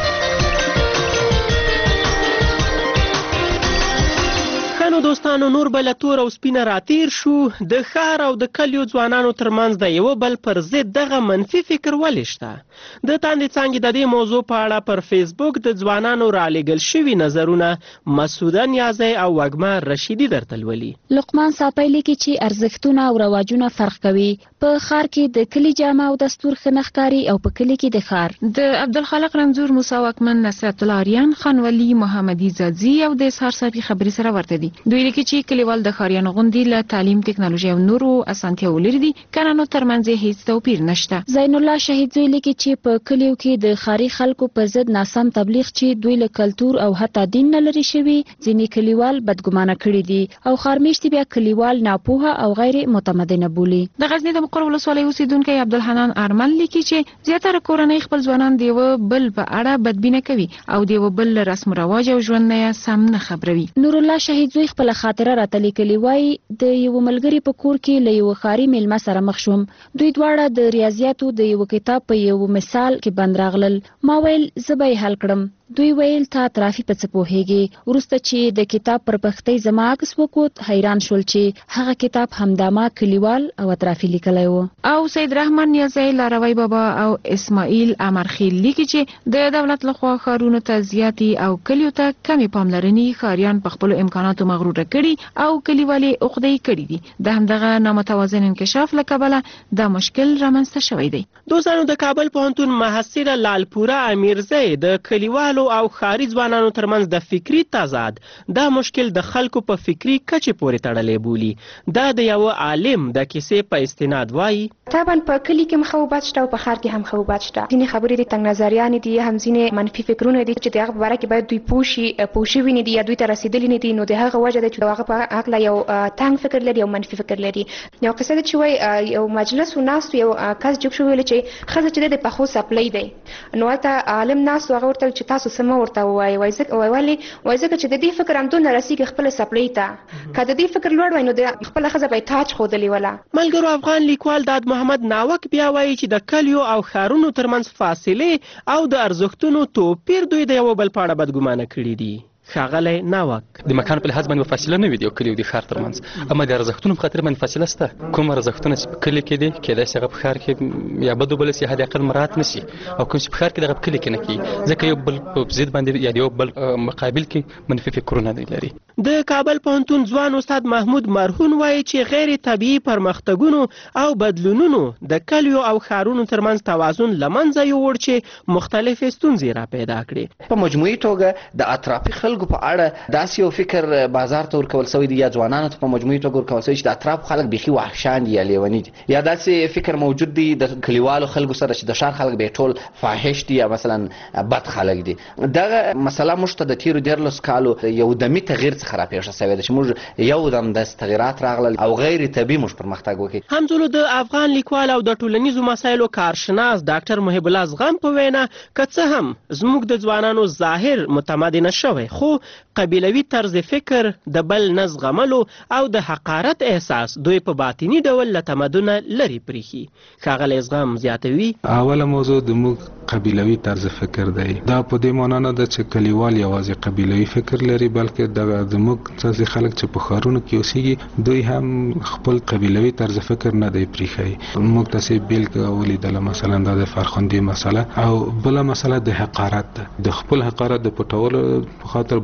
نو دوستانو نور بل تور او سپینه راتیر شو. د ښار او د کلیو ځوانانو ترمنځ د یو بل پر ضد دغه منفي فکر ولې شته؟ د تاندې څانګې د دې موضوع په اړه پر فیسبوک د ځوانانو رالیږل شوي نظرونه مسعوده نیازی او وږمه رشیدي درته لولي. لقمان صاپی لیکي چې ارزښتونه او رواجونه فرق کوي. په ښار کې د کلي جامه او دستور ښه نه ښکاري او په کلي کې د ښار. د عبدالخالق رنځور، موسی واکمن، نصرت الله اریان، خان ولی، محمدي زادزي او د اسحار صاحب خبرې سره ورته دي. دوی لیکي چې کلیوال د ښاریانو غوندې له تعلیم، ټکنالوژي او نورو اسانتیاو لري دي، کنه نو ترمنځ هیڅ توپیر نشته. زین الله شهید زوی لیکي چې په کلیو کې د ښاري خلکو په ضد ناسم تبلیغ چې دوی له کلتور او حتی دین نه لري شوي، ځینې کلیوال بدګمانه کړي دي او ښارمیشتي بیا کلیوال ناپوهه او غیر متمدنه بولي. د غزنی د مقر ولسوالۍ اوسیدونکی عبدالحنان ارمل لیکي چې زیاتره کورنۍ خپل ځوانان د یو بل په اړه بدبینه کوي او د یو بل رسم و رواج او ژوند نه سم نه خبروي. نور الله شهید زوی خپل خاطره راته لیکلي وایي د یو ملګري په کور کې له یو ښاري میلمه سره مخ شوم. دوی دواړه د ریاضیاتو د یو کتاب په یو مثال کې بند راغلل. ما ویل زه به یې حل کړم. دوی ویل تا اطرافي په څه پوهېږي. وروسته چې د کتاب پر پښتۍ زما عکس وکوت حیران شول چې هغه کتاب همداما کلیوال او اطرافي لیکلی و. او سید رحمان نیازی، لاروی بابا او اسماعیل امرخیل لیکي چې د دولت لخوا ښارونو ته زیاتې او کلیو ته کمې پاملرنې ښاریان په خپلو امکاناتو مغروره کړي او کلیوالې عقدې کړي دي. د همدغه نامتوازن انکشاف له کبله دا مشکل رامنځته شوی دی. دوستانو د کابل پوهنتون محصله لالپوره امیرزی د کلیوالو او ښاري ځوانانو ترمنځ د فکري تضاد دا مشکل د خلکو په فکري کچې پورې تړلی بولي. دا د یو عالم د کیسې په استناد وایي طبعا په کلي کې هم خوبات شته او په ښار کې هم خوبات شته. ځینې خبرې دي تنګ نظریانې دي، هم ځینې منفي فکرونه دي چې د هغه په باره کې باید دوی پوه شي پوه شوي نه دي یا دوی ته رسېدلي نه دي. نو د هغه وجه ده چې د هغه په هکله یو تنګ فکر لري او منفي فکر لري. یو قصه ده چې وایي یو مجلس و ناست یو کس جوړ شو ویل چې ښځه چې دی د پخو څپلۍ دی. نو هلته عالم ناست و هغه ورته چې تاسو څه مه ورته ووایئ وایي ولې وایي ځکه چې د دې فکر همدونه رسېږي خپله څپلۍ ته. که د دې فکر لوړ وای نو د خپله ښځه به یې تاج ښودلې وله. ملګرو افغان لیکوال داد محمد ناوک بیا وایي چې د کلیو او ښارونو ترمنځ فاصلې او د ارزښتونو توپیر دوی د یو بل په اړه بدګمانه کړي دي. ښاغلی ناوک د مکان په لحاظ باندې فاصله نه وي د یو کلي او د ښار ترمنځ، اما د ارزښتونو په خاطر باندې فاصله شته. کوم ارزښتونه چې په کلي کې دي کیدای شي هغه په ښار کې یا بد وبلل شي حد اقل مراعات نه شي، او کوم چې په ښار کې دغه په کلي کې نه کېږي ځکه یو بل په ضد باندې یا د یو بل مقابل کې منفي فکرونه لري. د کابل پوهنتون ځوان استاد محمود مرهون وایي چې غیر طبیعي پرمختګونو او بدلونونو د کلیو او ښارونو ترمنځ توازن له منځه یووړ چې مختلفې ستونزې را پیدا کړې. په مجموعي توګه د اطرافي خلکو په اړه داسې یو فکر بازار ته ورکول شوی دی یا ځوانانو ته په مجموعي توګه ورکول شوی چې د اطرافو خلک بیخي وحشان دي یا لیوني دي، یا داسې فکر موجود دی د کلیوالو خلکو سره چې د ښار خلک به ټول فاحش دي یا مثلا بد خلک دي. دغه مسله موږ ته د تیرو دیارلسو کالو یو دمي تغییر څخه راپېښه شوې ده چې موږ یو دم داسې تغییرات راغلل او غیر طبیعي موږ پرمختګ وکړي. همزولو د افغان لیکوال او د ټولنیزو مسایلو کارشناس ډاکټر محب الله زغم په وینا که څه هم زموږ د ځوانانو ظاهر متمدنه شوی خو قبیلوي طرز فکر د بل نه زغملو او د حقارت احساس دوی په باطني ډول له تمدنه لرې پریښي. ښاغلی زغم زیاتوي اوله موضوع د موږ قبیلوي طرز فکر دی. دا په دې معنا نه ده چې کلیوال یوازې قبیلوي فکر لري، بلکې د زموږ څه خلک چې په ښارونو کې اوسېږي دوی هم خپل قبیلوي طرز فکر نه دی پریښی. موږ تاسې بېلګه ولیدله مثلا دا د فرخندې مسله او بله مسله د حقارت ده. د خپل حقارت د پټولو په خاطر باید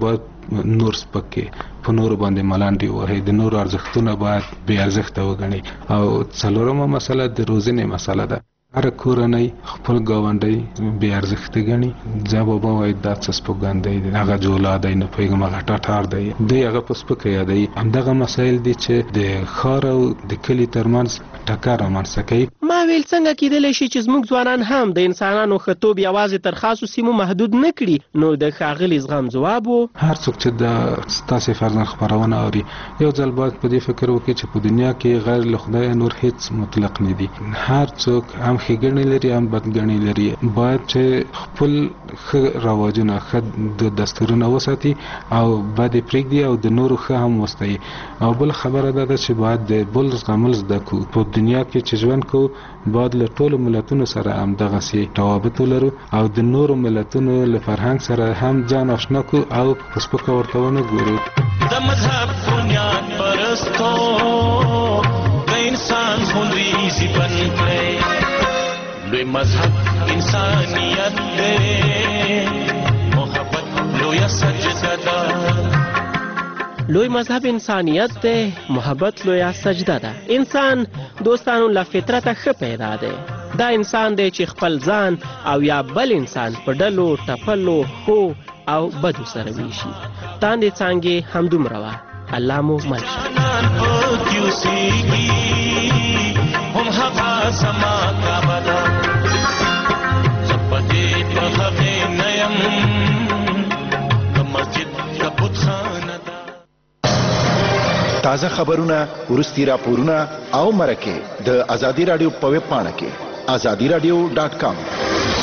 نور سپکې په نور باندې ملاندې وهي د نور ارزښتونه باید بې ارزښته وګڼي. او څلورمه مسله د روزنې مسله ده. هر کورنۍ خپل ګاونډی بې ارزښته ګڼي. ځا بابا وایي دا څه سپوږندی دی، هغه جولا دی، نه پوهېږم هغه ټټار دی، دوی هغه په سپکه یادوي. همدغه مسایل دي چې د ښار او د کلي ترمنځ ټکر رامنځته کوي. ما ویل څنګه کېدلی شي چې زموږ ځوانان هم د انسانانو ښه توب یوازې تر خاصو سیمو محدود نه کړي؟ نو د ښاغلي زغم ځواب و هر څوک چې د ستاسې فرضاً خپرونه اوري یو ځل باید په دې فکر وکړي چې په دنیا کې غیر له خدایه نور هیڅ مطلق نه دي. هر څوک هم ښېګڼې لري هم بدګڼې لري. باید چې خپل ښه رواجونه ښه د دستورونه وساتي او بد یې پرېږدي او د نورو ښه هم وستایي. او بل خبره دا ده چې باید د بل زغمل زده کړو. په دنیا کې چې ژوند کوو باید له ټولو ملتونو سره همدغسې روابط ولرو او د نورو ملتونو له فرهنګ سره هم ځان اشنا کړو او په سپکه ورته ونه ګورو. د مذهب بنیاد پرستو د انسان خونریزي بن کړئ. لوی مذهب انسانیت دی، محبت لویه سجده ده. لوی مذهب انسانیت دی، محبت لویه سجده ده. انسان دوستانو له فطرته ښه پیدا دی. دا انسان دی چې خپل ځان او یا بل انسان په ډلو ټپلو ښو او بدو سره ویشي. تاندې څانګې همدومره وه. الله مو مل شه. هم هغه سما کعبه ده، زه په دې په هغې نه یم، د مسجد د بتخانه ده. تازه خبرونه، وروستي راپورونه او مرکې د ازادي راډیو په ویب پاڼه کې ازادي راډیو ډاټ کام